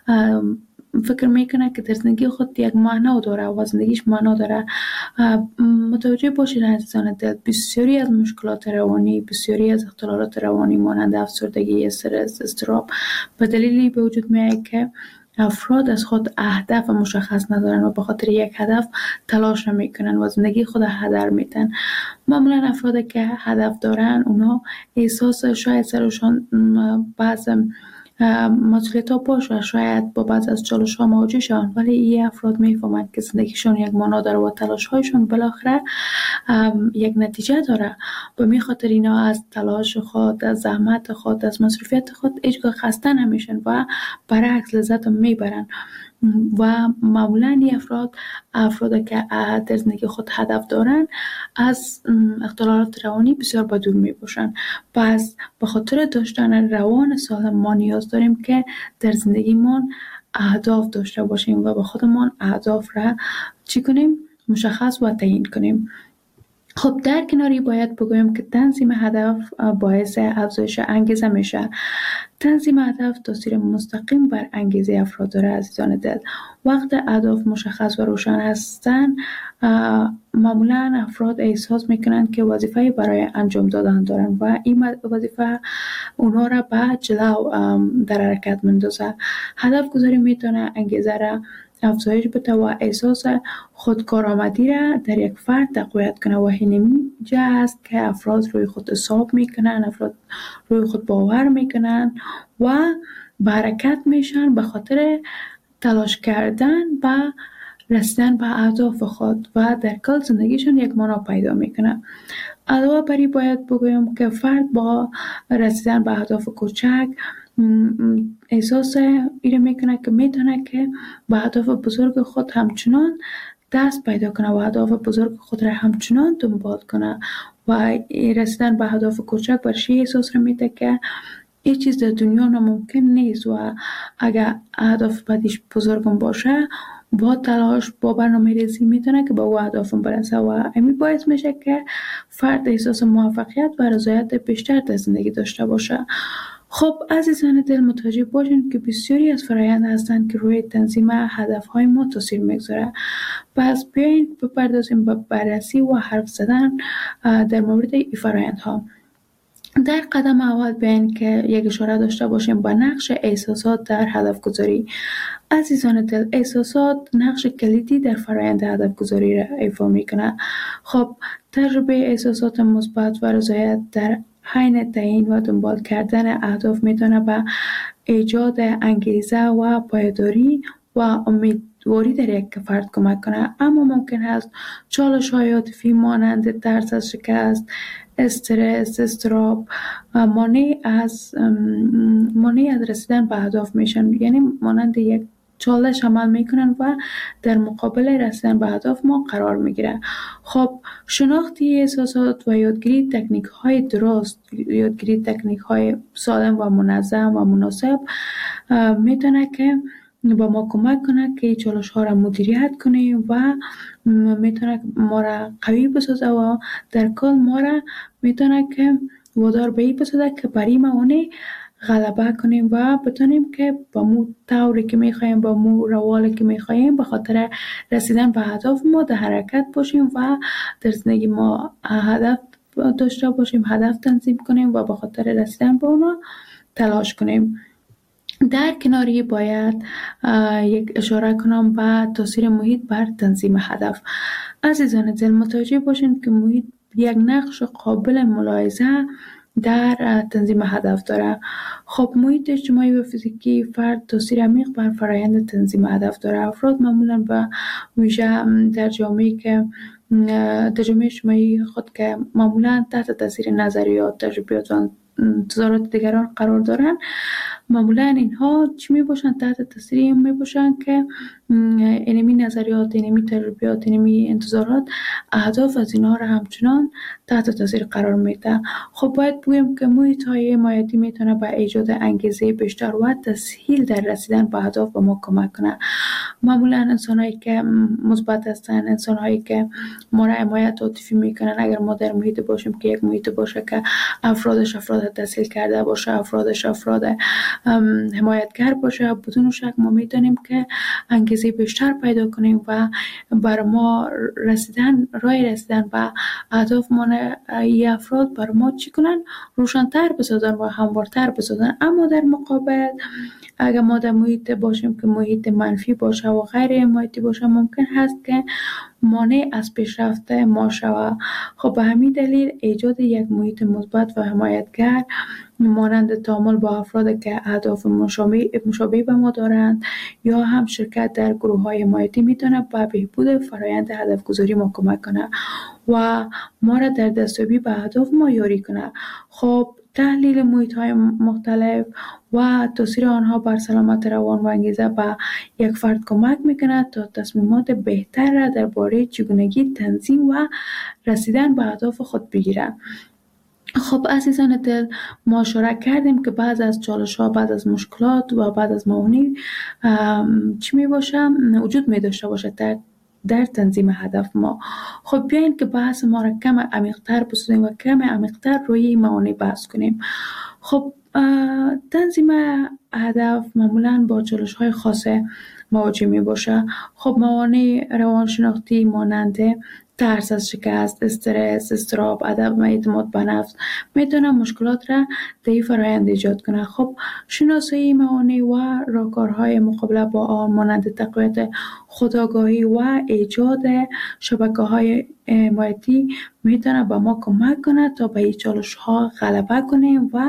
فکر میکنه که در زندگی خود یک معنا داره و زندگیش معنا داره. متوجه باشید عزیزان دل، بسیاری از مشکلات روانی، بسیاری از اختلالات روانی مانند افسردگی، استرس، اضطراب به دلیلی به وجود میاد که افراد از خود اهداف مشخص ندارن و به خاطر یک هدف تلاش نمیکنن و زندگی خود هدر میدن. معمولا افرادی که هدف دارن اونا احساس شاید سرشان بعض مسئولیت ها باشه، شاید با بعض از چالش ها مواجه شن، ولی این افراد میفهمند که زندگیشون یک معنا داره و تلاش هایشون بالاخره یک نتیجه داره. به می خاطر اینا از تلاش خود، از زحمت خود، از مصروفیت خود هیچگاه خسته نمیشن و برعکس لذت میبرن و معمولا این افراد که در زندگی خود هدف دارن از اختلالات روانی بسیار با دور می باشن. پس به خاطر داشتن روان سالم ما نیاز داریم که در زندگیمون اهداف داشته باشیم و به خودمون اهداف را چی کنیم؟ مشخص و تعیین کنیم. خب در کناری باید بگویم که تنظیم هدف باعث افزایش انگیزه میشه. تنظیم هدف تاثیر مستقیم بر انگیزه افراد داره عزیزان دل. وقت اهداف مشخص و روشن هستن معمولا افراد احساس میکنن که وظیفه برای انجام دادن دارن و این وظیفه اونا را به جلو در حرکت مندازه. هدف گذاری میتونه انگیزه را افزایش بده و احساس خودکارآمدی را در یک فرد تقویت کنه و اینمی جا است که افراد روی خود حساب میکنن، افراد روی خود باور میکنن و به حرکت میشن به خاطر تلاش کردن و رسیدن به اهداف خود و در کل زندگیشون یک معنا پیدا میکنه. علاوه بر این باید بگویم که فرد با رسیدن به اهداف کوچک احساس ایره میکنه که میتونه که به اهداف بزرگ خود همچنان دست پیدا کنه و اهداف بزرگ خود را همچنان دنبال کنه و رسیدن به اهداف کوچک برش احساس را میده که هیچ چیز در دنیا ناممکن نیست و اگر اهداف بعدش بزرگم باشه با تلاش با برنامه ریزی میتونه که به او اهدافم برسه و همین باعث میشه که فرد احساس موفقیت و رضایت بیشتر در زندگی داشته باشه. خب عزیزان دل متوجه باشین که بسیاری از فرآیند هستند که روی تنظیم هدفهای ما تاثیر میگذاره. پس بیاین بپردازیم به بررسی و حرف زدن در مورد این فرآیندها. در قدم اول بیاین که یک اشاره داشته باشیم با نقش احساسات در هدف گذاری. عزیزان دل، احساسات نقش کلیدی در فرآیند هدف گذاری را ایفا میکنه. خب تجربه احساسات مثبت و رضایت در حین تعیین و دنبال کردن اهداف میتونه به ایجاد انگیزه و پایداری و امیدواری در یک فرد کمک کنه، اما ممکن است چالش‌های عاطفی مانند ترس از شکست، استرس، اضطراب مانع از رسیدن به اهداف میشن، یعنی مانند یک چالش عمل میکنن و در مقابل رسیدن به اهداف ما قرار میگیره. خب شناختی احساسات و یادگیری تکنیک های درست، یادگیری تکنیک های سالم و منظم و مناسب میتونه که با ما کمک کنه که چالش ها را مدیریت کنیم و میتونه ما را قوی بسازه و در کل ما را میتونه که وادار به این بسازه که برای ما غلبه کنیم و بتونیم که با مو طوری که میخوایم، با مو روالی که میخوایم به خاطر رسیدن به هدف ما در حرکت باشیم و در زندگی ما هدف داشته باشیم، هدف تنظیم کنیم و به خاطر رسیدن به اونا تلاش کنیم. در کناری باید یک اشاره کنم به تاثیر محیط بر تنظیم هدف. عزیزان دل متوجه باشین که محیط یک نقش قابل ملاحظه در تنظیم هدف داره. خب محیط اجتماعی و فیزیکی فرد تاثیر عمیق بر فرآیند تنظیم هدف داره. افراد معمولا به ویژه در جامعه اجتماعی خود که معمولا تحت تاثیر نظریات، تجربیات و انتظارات دیگران قرار دارن، معمولا اینها چی می باشن؟ تحت تاثیر این می باشن که اینمی نظریات، اینمی تجربیات، اینمی انتظارات اهداف از اینها را همچنان تحت تاثیر قرار میده. خب باید بگویم که محیط های حمایتی میتونه به ایجاد انگیزه بیشتر و تسهیل در رسیدن به اهداف به ما کمک کنه. معمولا انسان‌هایی که مثبت هستن، انسان‌هایی که ما را حمایت عاطفی میکنن، اگر ما در محیط باشیم که یک محیط باشه که افرادش افراد تسهیل کرده باشه، افرادش افراد حمایتگر باشه، بدون شک ما میتونیم که انگیزه بیشتر پیدا کنیم و بر ما راه رسیدن به اهداف ما ای افراد بر ما چی کنن؟ روشن‌تر بسازن و هموارتر بسازن. اما در مقابل اگر ما در محیط باشیم که محیط منفی باشه و غیر حمایتی باشه، ممکن هست که مانع از پیشرفت ما شود. خب به همین دلیل ایجاد یک محیط مثبت و حمایتگر مانند تعامل با افراد که اهداف مشابه به ما دارند یا هم شرکت در گروه‌های حمایتی میتونه به بهبود فرایند هدف گذاری ما کمک کنه و ما را در دستیابی به اهداف ما یاری کنه. خب تحلیل محیط‌های مختلف و تاثیر آنها بر سلامت روان و انگیزه به یک فرد کمک میکنه تا تصمیمات بهتر را درباره چگونگی تنظیم و رسیدن به اهداف خود بگیرند. خب عزیزان دل، ما اشاره کردیم که بعض از چالش‌ها، بعض از مشکلات و بعض از موانع چی می باشه؟ وجود می داشته باشه در تنظیم هدف ما. خب بیاین که بحث ما را کم عمیق‌تر بسازیم و کم عمیق‌تر روی موانع بحث کنیم. خب تنظیم هدف معمولاً با چالش‌های خاص مواجه می باشه. خب موانع روانشناختی مانند ترس از شکست، استرس، اضطراب، عدم اعتماد به نفس میتونه مشکلات را در این فرآیند ایجاد کنه. خب شناسایی موانع و راهکارهای مقابله با آن مانند تقویت خودآگاهی و ایجاد شبکه‌های حمایتی میتونه به ما کمک کنه تا به این چالش‌ها غلبه کنیم و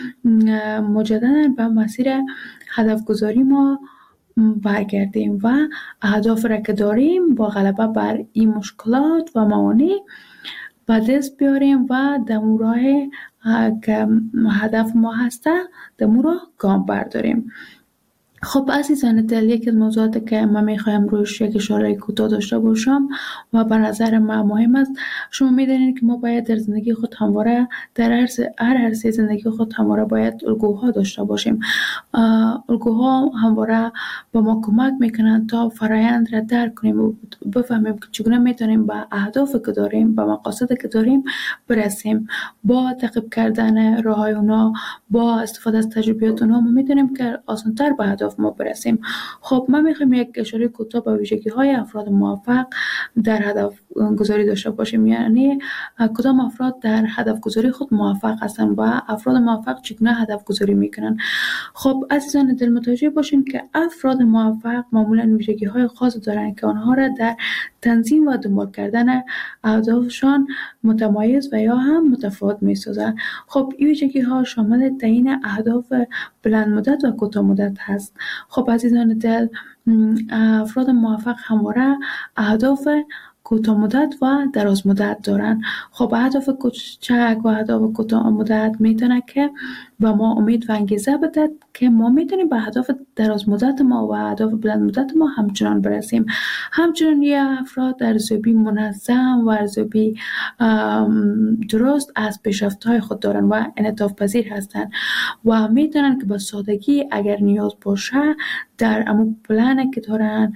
مجددا به مسیر هدف گذاری ما برگردیم و اهداف را که داریم با غلبه بر این مشکلات و موانع به دست بیاریم و دمو راه که هدف ما هسته دمو راه گام برداریم. خب عزیزان دل، یکی از موضوعاتی که من میخوایم روش یک اشاره کوتاه داشته باشم و به نظر من مهم است، شما میدونید که ما باید در زندگی خود همواره در هر عرصه زندگی خود همواره باید الگوها داشته باشیم. الگوها همواره به ما کمک میکنن تا فرایند را درک کنیم و بفهمیم که چگونه میتونیم به اهدافی که داریم، به مقاصدی که داریم برسیم. با تعقیب کردن راههای اونا، با استفاده از تجربیات اونا، ما میتونیم که آسان‌تر به اهداف ما برسیم. خب من میخوام یک اشاره کوتاه به ویژگی‌های افراد موفق در هدف گذاری داشته باشیم، یعنی کدام افراد در هدف گذاری خود موفق هستند و افراد موفق چگونه هدف گذاری میکنن. خب عزیزان دل، متوجه باشین که افراد موفق معمولا ویژگی‌های خاص دارند که آنها را در تنظیم و دنبال کردن اهدافشان متمایز و یا هم متفاوت می‌سازند. خب این ویژگی‌ها شامل تعیین اهداف بلند مدت و کوتاه مدت هست. خب عزیزان دل، افراد موفق همواره اهداف کوتاه مدت و دراز مدت دارن. خب اهداف کوچک و اهداف کوتاه مدت میتونه که و ما امید و انگیزه بده که ما میتونیم به اهداف دراز مدت ما و اهداف بلند مدت ما همچنان برسیم. همچنان یه افراد ارزیابی منظم و ارزیابی درست از پیشرفت‌های خود دارن و انعطاف پذیر هستن و میتونن که با سادگی اگر نیاز باشه در امو پلنی که دارن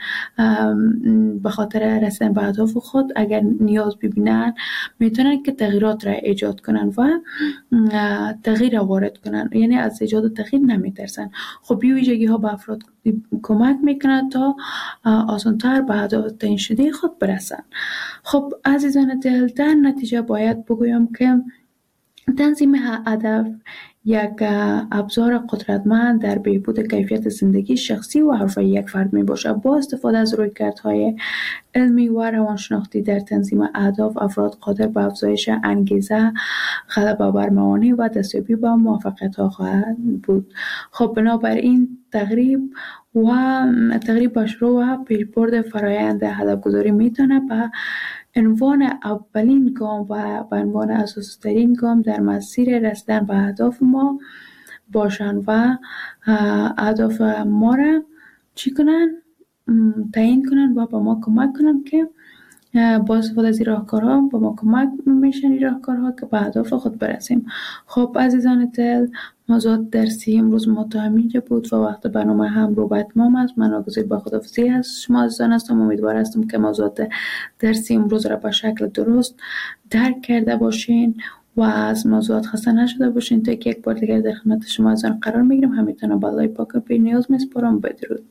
به خاطر رسیدن به اهداف خود اگر نیاز ببینن میتونن که تغییرات را ایجاد کنن و تغییر وارد کنن، یعنی از ایجاد تغییر نمیترسن. خب این ویژگی ها به افراد کمک میکنن تا آسان‌تر به اهداف تعیین شده خود برسن. خب عزیزان دل، در نتیجه باید بگویم که تنظیم هدف یک ابزار قدرتمند در بهبود کیفیت زندگی شخصی و حرفه‌ای یک فرد می باشد. با استفاده از رویکردهای علمی و روانشناختی در تنظیم اهداف، افراد قادر به افزایش انگیزه، غلبه بر موانع و دستیابی به موفقیت‌ها خواهند بود. خب بنابراین تقریب به شروع و پیشبرد فرایند هدف‌گذاری میتونه به عنوان اولین گام و به عنوان اساسی ترین گام در مسیر رسیدن به اهداف ما باشن و اهداف ما را چی کنن؟ تعیین کنن و به ما کمک کنن که با استفاده از این راهکارها به ما کمک میشن این راهکارها که به اهداف خود برسیم. خب عزیزان دل، موضوعات درسی امروز ما تا همینجا بود و وقت برنامه هم رو به اتمام است. من آگزید با خداحافظی از شما عزیزان هستم. امیدوار هستم که موضوعات درسی امروز را به شکل درست درک کرده باشین و از موضوعات خسته نشده باشین. تا یک بار دیگر در خدمت شما عزیزان قرار میگیرم. همیتون به الله پاک و بی نیاز میسپارم. بدرود.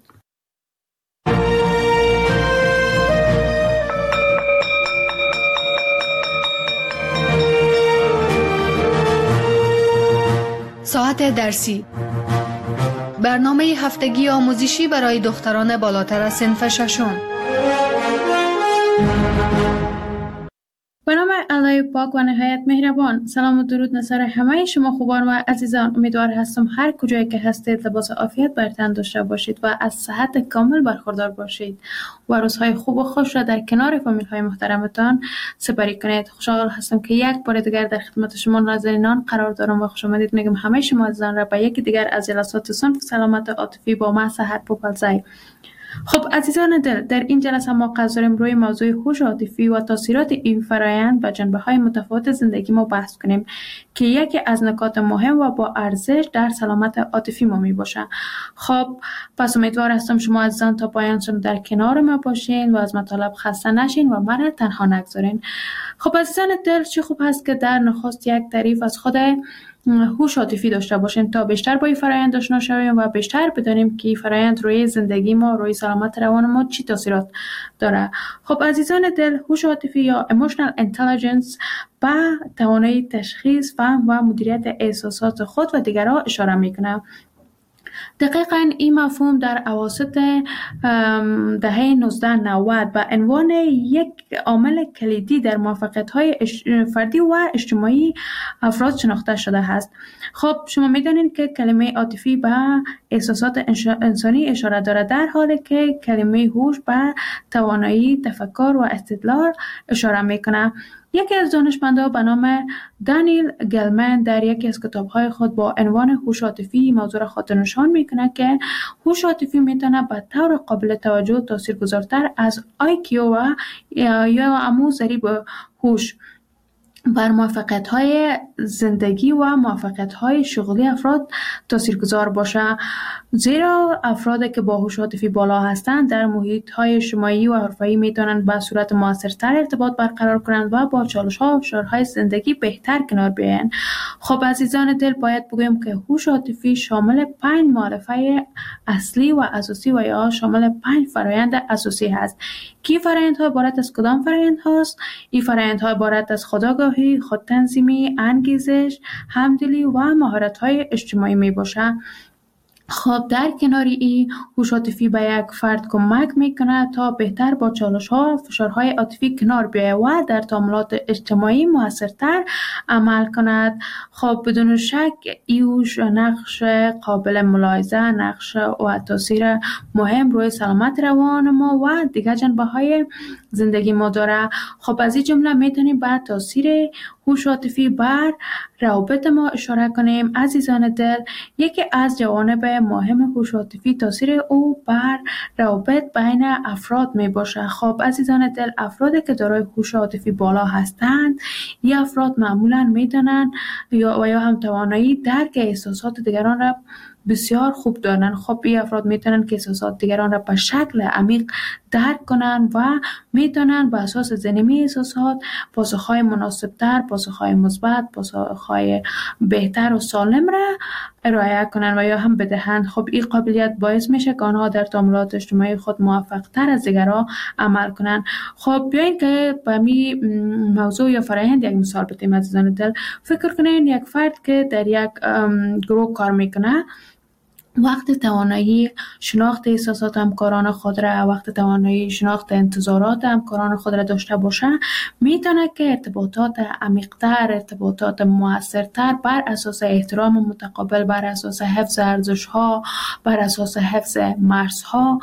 ساعت درسی، برنامه هفتگی آموزشی برای دختران بالاتر از صنف ششم. به نام الله پاک و نهایت مهربان. سلام و درود نصر همه شما خوبان و عزیزان. امیدوار هستم هر کجایی که هستید لباس عافیت بر تن داشته باشید و از صحت کامل برخوردار باشید و روزهای خوب و خوش را در کنار فامیل های محترمتان سپری کنید. خوشحال هستم که یک بار دیگر در خدمت شما ناظرینان قرار دارم و خوش آمدید میگم همه شما عزیزان را به یکی دیگر از جلسات صنف سلامت عاطفی با من سحر پوپلزی. خب عزیزان دل، در این جلسه ما قصد داریم روی موضوع هوش عاطفی و تاثیرات این فرآیند و جنبه‌های متفاوت زندگی ما بحث کنیم که یکی از نکات مهم و با ارزش در سلامت عاطفی ما می باشه. خب پس امیدوار هستم شما عزیزان تا پایان در کنار ما باشین و از مطالب خسته نشین و من تنها نگذارین. خب عزیزان دل، چه خوب هست که در نخست یک تعریف از خود هوش عاطفی داشته باشیم تا بیشتر با این فرآیند آشنا شویم و بیشتر بدانیم که این فرآیند روی زندگی ما، روی سلامت روان ما چی تاثیرات داره. خب عزیزان دل، هوش عاطفی یا emotional intelligence به توانایی تشخیص، فهم و مدیریت احساسات خود و دیگران اشاره میکنه. دقیقاً این مفهوم در اواسط دهه 1990 به عنوان یک عامل کلیدی در موفقیت‌های فردی و اجتماعی افراد شناخته شده است. خب شما می‌دانید که کلمه عاطفی به احساسات انسانی اشاره دارد، در حالی که کلمه هوش به توانایی تفکر و استدلال اشاره می‌کند. یکی از دانشمندان به نام دانیل گلمن در یکی از کتاب‌های خود با عنوان هوش عاطفی موضوع را خاطر نشان می‌کند که هوش عاطفی می‌تواند به طور قابل توجه تاثیرگذارتر از IQ و یا همون ضریب هوش بر موفقیت‌های زندگی و موفقیت‌های شغلی افراد تاثیرگذار باشه، زیرا افرادی که با هوش عاطفی بالا هستند در محیط‌های اجتماعی و حرفه‌ای می‌توانند به صورت موثرتر ارتباط برقرار کنند و با چالش‌ها و فشارهای زندگی بهتر کنار بیایند. خب عزیزان دل، باید بگویم که هوش عاطفی شامل 5 معرفه اصلی و اساسی و یا شامل 5 فرآیند اساسی هست. کی فرآیندها عبارت از کدام فرآیند هست؟ این فرآیندها عبارت از خودآگاهی، خودتنظیمی، انگیزش، همدلی و مهارت‌های اجتماعی میباشه. خب در کنار این، هوش عاطفی به یک فرد کمک میکنه تا بهتر با چالش‌ها و فشارهای عاطفی کنار بیاید و در تعاملات اجتماعی موثرتر عمل کند. خب بدون شک ایوش نقش قابل ملاحظه، نقش و تاثیر مهم روی سلامت روان ما و دیگر جنبه‌های زندگی ما داره. خب از این جمله میتونیم به تاثیر هوش عاطفی بر روابط ما اشاره کنیم. عزیزان دل، یکی از جوانب مهم هوش عاطفی تاثیر او بر روابط بین افراد می باشه. خب عزیزان دل، افرادی که دارای هوش عاطفی بالا هستند، این افراد معمولاً میدونن یا هم توانایی درک احساسات دیگران را بسیار خوب دارن. خب این افراد میتونن که احساسات دیگران را به شکل عمیق درک کنن و میتونن به اساس ضمیمی احساسات پاسخهای مناسبتر، پاسخهای مثبت، پاسخهای بهتر و سالم را ارائه کنن و یا هم بدهند. خب این قابلیت باعث میشه که آنها در تعاملات اجتماعی خود موفق تر از دیگران عمل کنن. خب بیاین که به می موضوع یا فرآیند یک مثال بزنیم. عزیزان دل، فکر کنین یک فرد که در یک گروه کار میکنه، وقت توانایی شناخت احساسات همکاران خود را، وقت توانایی شناخت انتظارات همکاران خود را داشته باشه، میتونه که ارتباطات عمیق‌تر، ارتباطات موثرتر بر اساس احترام متقابل، بر اساس حفظ ارزش‌ها، بر اساس حفظ مرزها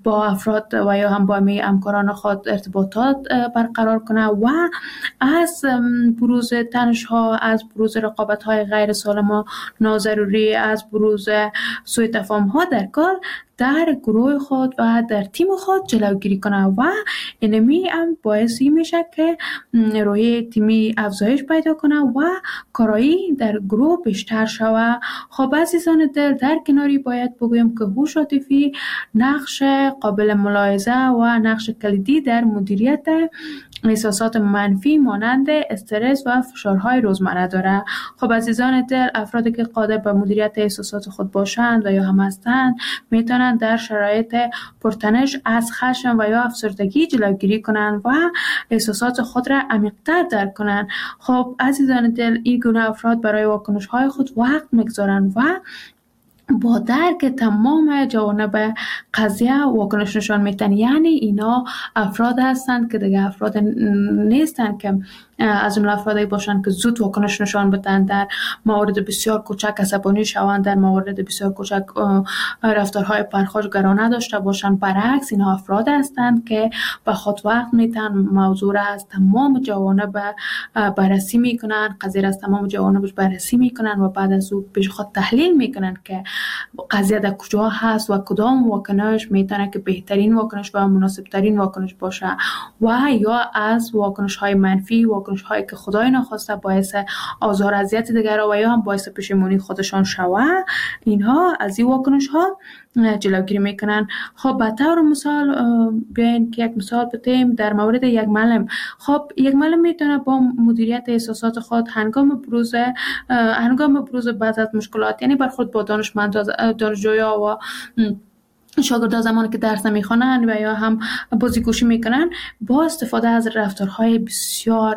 با افراد و یا هم با همکاران خود ارتباطات برقرار کنه و از بروز تنش‌ها، از بروز رقابت‌های غیر سالم و ناضروری، از بروز سوء تفاهم‌ها در کار در گروه خود و در تیم خود جلوگیری کنه و اینمی هم باعثی میشه که روحیه تیمی افزایش پیدا کنه و کارایی در گروه بیشتر شود. خب عزیزان دل، در کناری باید بگویم که هوش عاطفی نقش قابل ملاحظه و نقش کلیدی در مدیریت احساسات منفی مانند استرس و فشارهای روزمره داره. خب عزیزان دل، افرادی که قادر به مدیریت احساسات خود باشند و یا هم هستند میتونند در شرایط پرتنش از خشم و یا افسردگی جلوگیری کنند و احساسات خود را عمیق‌تر درک کنند. خب عزیزان دل، این گونه افراد برای واکنش‌های خود وقت می‌گذارند و با درک تمام جوانب قضیه واکنش نشان میتن. یعنی اینا افراد هستند که دیگه افراد نیستند که از جمله افرادی باشند که زود واکنش نشان بدن، در موارد بسیار کوچک عصبانی شوند، در موارد بسیار کوچک رفتارهای پرخاشگرانه داشته باشند. برعکس اینا افراد هستند که به خود وقت میتن، موضوع را از تمام جوانب بررسی میکنن، قضیه را از تمام جوانبش بررسی میکنن و بعد از او پیش خود تحلیل میکنن که قضیه در کجا هست و کدام واکنش میتونه که بهترین واکنش و مناسب ترین واکنش باشه و یا از واکنش های منفی، واکنش هایی که خدای نخواسته باعث آزار اذیت دیگران و یا هم باعث پشیمانی خودشان شوه، اینها از این واکنش ها جلوگیری میکنن. خب به طور مثال بیاین که یک مثال بتیم در مورد یک معلم. خب یک معلم میتونه با مدیریت احساسات خود هنگام بروز بعض از مشکلات، یعنی برخورد با دانشجویا و شاگردان زمانی که درس نمیخوانند و یا هم بازیگوشی میکنن، با استفاده از رفتارهای بسیار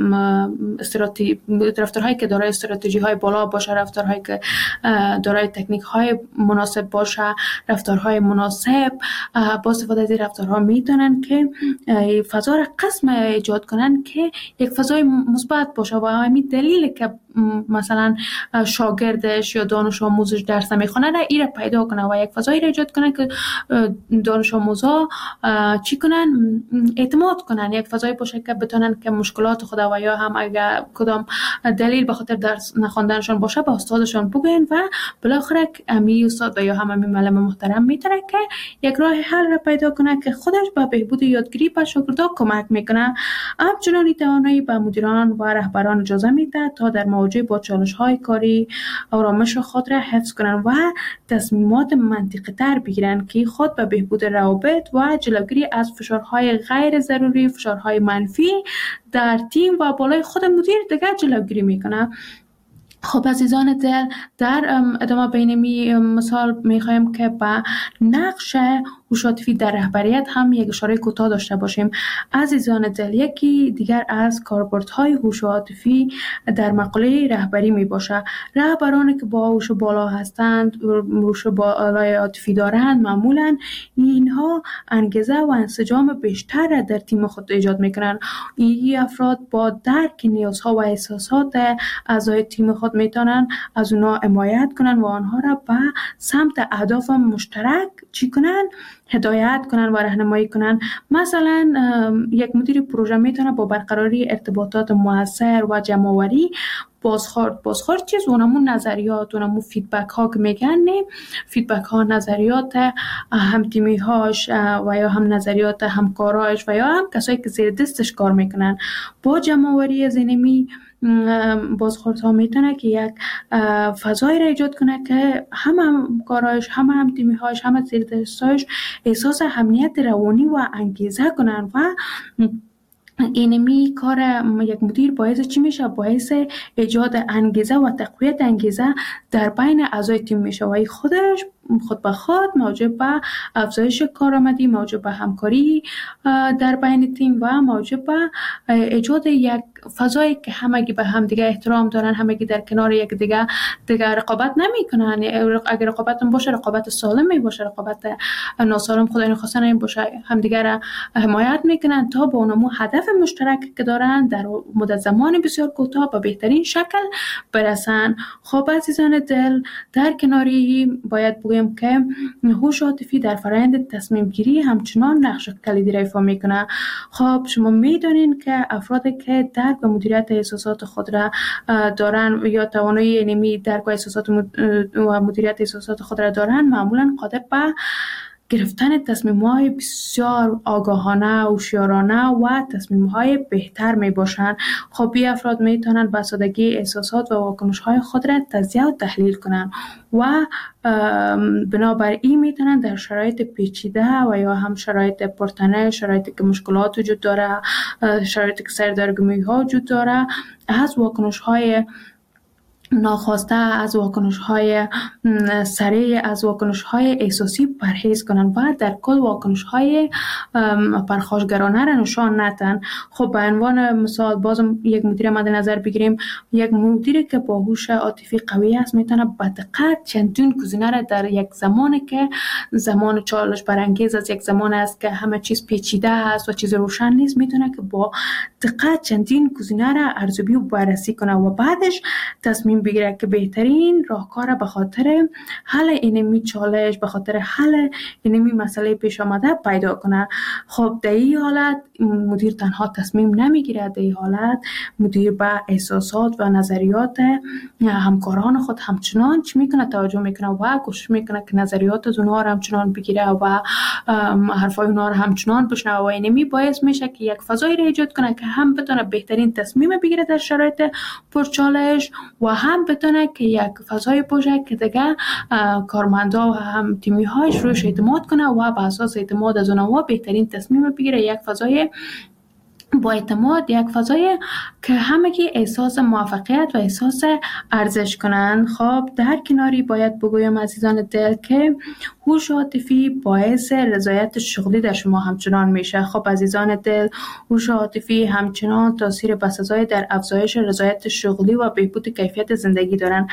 رفتارهایی که دارای استراتژی های بالا باشه، رفتارهایی که دارای تکنیک های مناسب باشه، رفتارهای مناسب، با استفاده از این رفتارها میتونن که فضا را قسم ایجاد کنن که یک فضای مثبت باشه و همین دلیل که مثلا شاگردش یا دانش آموزش درس نمیخونه را ایره پیدا کنه و یک فضایی را ایجاد کنه که دانش آموزا چی کنن؟ اعتماد کنن. یک فضایی باشه که بتونن که مشکلات خود و یا هم اگر کدام دلیل به خاطر درس نخوندنشان باشه به استادشان بگن و بالاخره امی استاد و یا هم امی معلم محترم میتونه که یک راه حل را پیدا کنه که خودش به بهبود یادگیری به شاگردا کمک میکنه. همچنین توانایی به مدیران و رهبران اجازه میده تا در مواجهه با چالش‌های کاری آرامش خود را حفظ کنن و تصمیمات منطقی تر بگیرن که خود به بهبود روابط و جلوگیری از فشارهای غیر ضروری، فشارهای منفی در تیم و بالای خود مدیر دیگه جلوگیری میکنه. خب عزیزان دل، در ادامه بینمی مثال میخوایم که با نقش هوش عاطفی در رهبریت هم یک اشاره کوتاه داشته باشیم. عزیزان دل، یکی دیگر از کاربردهای هوش عاطفی در مقوله رهبری می باشه. رهبرانی که با هوش بالا هستند، هوش بالای عاطفی دارند، معمولا اینها انگیزه و انسجام بیشتر در تیم خود ایجاد میکنن. این افراد با درک نیازها و احساسات اعضای تیم خود میتونن از اونا حمایت کنن و آنها را به سمت اهداف مشترک چی کنن؟ هدایت کنن و راهنمایی کنن. مثلا یک مدیر پروژه میتونه با برقراری ارتباطات مؤثر و جمع‌آوری بازخورد چیز اونمون نظریات، اونمون فیدبک ها که میگن، فیدبک ها نظریات هم تیمی هاش و یا هم نظریات همکاراش و یا هم کسایی که زیر دستش کار میکنن با جمع‌آوری زینمی بازخوردها میتونه که یک فضایی را ایجاد کنه که همکاراش، هم تیمی‌هاش، هم زیر دستش احساس امنیت روانی و انگیزه کنن و اینمی کار یک مدیر باعث چی میشه؟ باعث ایجاد انگیزه و تقویت انگیزه در بین اعضای تیم میشه و خودش خود به خود موجب به افزایش کارآمدی، موجب به همکاری در بین تیم و موجب به ایجاد یک فضایی که همگی به هم دیگه احترام دارن، همگی در کنار یک دیگه رقابت نمیکنن. اگر رقابت باشه رقابت سالمی باشه، رقابت ناسالم خدای نخواسته نباشه، همدیگه را حمایت میکنن تا به اونمو هدف مشترک که دارن در مدت زمان بسیار کوتاه به بهترین شکل برسن. خب عزیزان دل، در کناری باید بگویم که هوش عاطفی در فرآیند تصمیم گیری همچنان نقش کلیدی را ایفا میکنه. خب شما میدونین که افرادی که درک و مدیریت احساسات خود را دارن یا توانایی اینمی درک و احساسات و مدیریت احساسات خود را دارن معمولا قادر به گرفتن تصمیم‌های بسیار آگاهانه، هوشیارانه و تصمیم‌های بهتر میباشند. خب این افراد میتونن به سادگی احساسات و واکنش‌های خود را تجزیه و تحلیل کنند و بنابراین میتونن در شرایط پیچیده و یا هم شرایط پرتنه، شرایطی که مشکلات وجود داره، شرایطی که سردرگمی‌ها وجود داره، از واکنش‌های ناخواسته، از واکنش‌های سریع، از واکنش‌های احساسی پرهیز کنند و در کل واکنش‌های پرخاشگرانه را نشان ندهند. خب به عنوان مثال بازم یک مدیر مد نظر بگیریم. یک مدیری که با هوش عاطفی قوی است میتونه به دقت چندین گزینه را در یک زمانی که زمان چالش برانگیز از یک زمان است که همه چیز پیچیده است و چیز روشن نیست، میتونه که با دقت چندین گزینه را ارزیابی و بررسی کنه و بعدش تصمیم بگیره که بهترین راهکار به خاطر حل اینمی چالش، به خاطر حل اینمی مسئله پیش آمده پیدا کنه. خب در این حالت مدیر تنها تصمیم نمیگیره، در این حالت مدیر به احساسات و نظریات همکاران خود همچنان چی میکنه؟ توجه میکنه و کوشش میکنه که نظریات از اونها را همچنان بگیره و حرفای اونها را همچنان بشنوه و اینمی باعث میشه که یک فضایی را ایجاد کنه که هم بتونه بهترین تصمیم بگیره در شرایط پرچالش و هم بتونه که یک فضای باشه که دیگه کارمندا و هم تیمی هایش روش اعتماد کنه و به اساس اعتماد از اونها بهترین تصمیم بگیره. یک فضای با اعتماد، یک فضای که همگی احساس موفقیت و احساس ارزش کنند. خب در کناری باید بگویم عزیزان دل که هوش عاطفی باعث رضایت شغلی در شما همچنان میشه. خب عزیزان دل، هوش عاطفی همچنان تاثیر بسزای در افزایش رضایت شغلی و بهبود کیفیت زندگی دارند.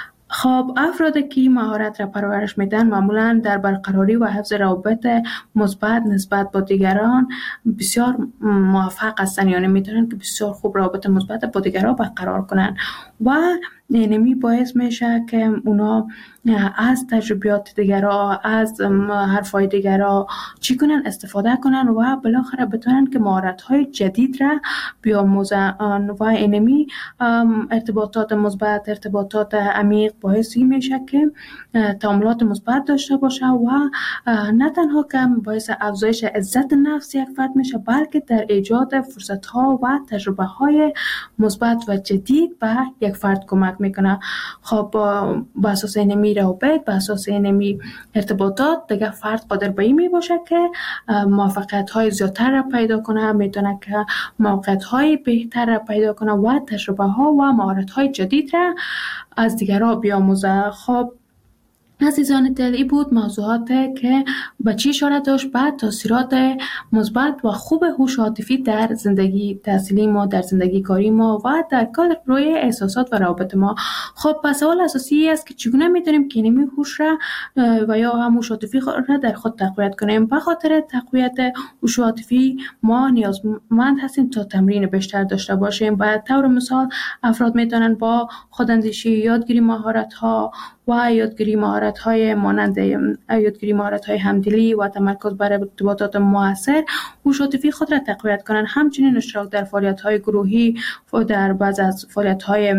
خب افرادی که مهارت را پرورش میدن معمولا در برقراری و حفظ روابط مثبت نسبت با دیگران بسیار موفق هستند، یعنی میتونن که بسیار خوب روابط مثبت با دیگران برقرار کنن و اینمی باعث میشه که اونا از تجربیات دیگران، از حرفای دیگران چی کنن؟ استفاده کنن و بالاخره بتونن که مهارت‌های جدید را بیاموزن و اینمی ارتباطات مثبت، ارتباطات عمیق باعثی میشه که تعاملات مثبت داشته باشه و نه تنها که باعث افزایش عزت نفس یک فرد میشه، بلکه در ایجاد فرصت‌ها و تجربه‌های مثبت و جدید به یک فرد کمک میکنه. خب با اساس اینمی روابط، با اساس اینمی ارتباطات دیگه فرد قادر به این می باشه که موفقیت های زیادتر را پیدا کنه، میتونه که موقعیت های بهتر را پیدا کنه و تجربه ها و مهارت های جدید را از دیگران بیاموزه. خب عزیزان دل، این بود موضوعات که به چی اشاره داشت به تاثیرات مثبت و خوب هوش عاطفی در زندگی تحصیلی ما، در زندگی کاری ما و در کل روی احساسات و روابط ما. خب پس سوال اساسی است که چگونه میتونیم که اینمی هوش را و یا هم هوش عاطفی را در خود تقویت کنیم؟ به خاطر تقویت هوش عاطفی ما نیازمند هستیم تا تمرین بیشتر داشته باشیم. به طور مثال افراد میتونن با خوداندیشی، یادگیری مهارت ها و یادگیری مهارت‌های مانند یادگیری مهارت‌های همدلی و تمرکز بر ارتباطات مؤثر هوش عاطفی خود را تقویت کنند. همچنین اشتراک در فعالیت‌های گروهی و در بعض از فعالیت‌های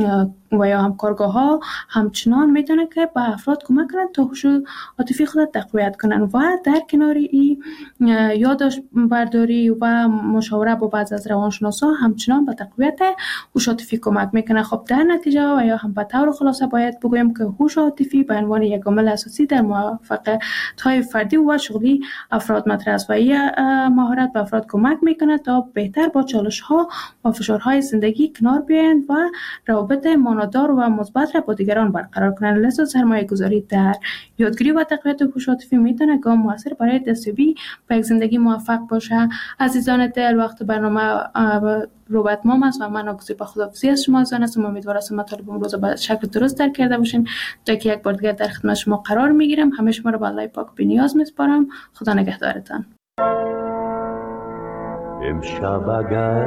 و یا همکارگاه‌ها همچنان میتونه که به افراد کمک کنند تا هوش عاطفی خود را تقویت کنند و در کنار این یادداشت برداری و مشاوره با بعض از روانشناسا همچنان به تقویت هوش عاطفی کمک میکنه. خب در نتیجه و یا هم به طور خلاصه باید بگویم که هوش عاطفی به عنوان یک عامل اساسی در موفقیت‌های فردی و شغلی افراد مطرح است و این مهارت به افراد کمک میکنه تا بهتر با چالش‌ها و فشارهای زندگی کنار بیایند و روابط معنادار و مثبت را با دیگران برقرار کنند. لذا سرمایه‌گذاری در یادگیری و تقویت هوش عاطفی میتونه گام موثر برای دستیابی به یک زندگی موفق باشه. عزیزان دل، وقت برنامه رو به اتمام است و من آگزی به خداحافظی از شما عزیزان هستم. امیدوارم مطالب امروز به شکل درست درک کرده باشین. تا که یک بار دیگر در خدمت شما قرار میگیرم، همه شما رو به الله پاک بی‌نیاز میسپارم. خدا نگهدارتان. امشب اگر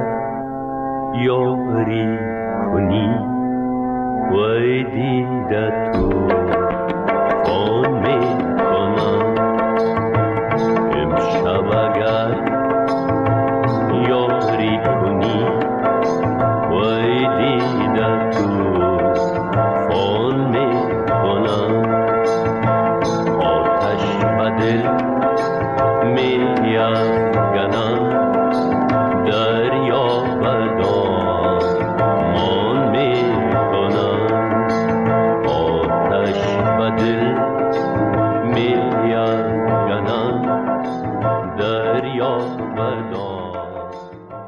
یاری کنی و دیده تو می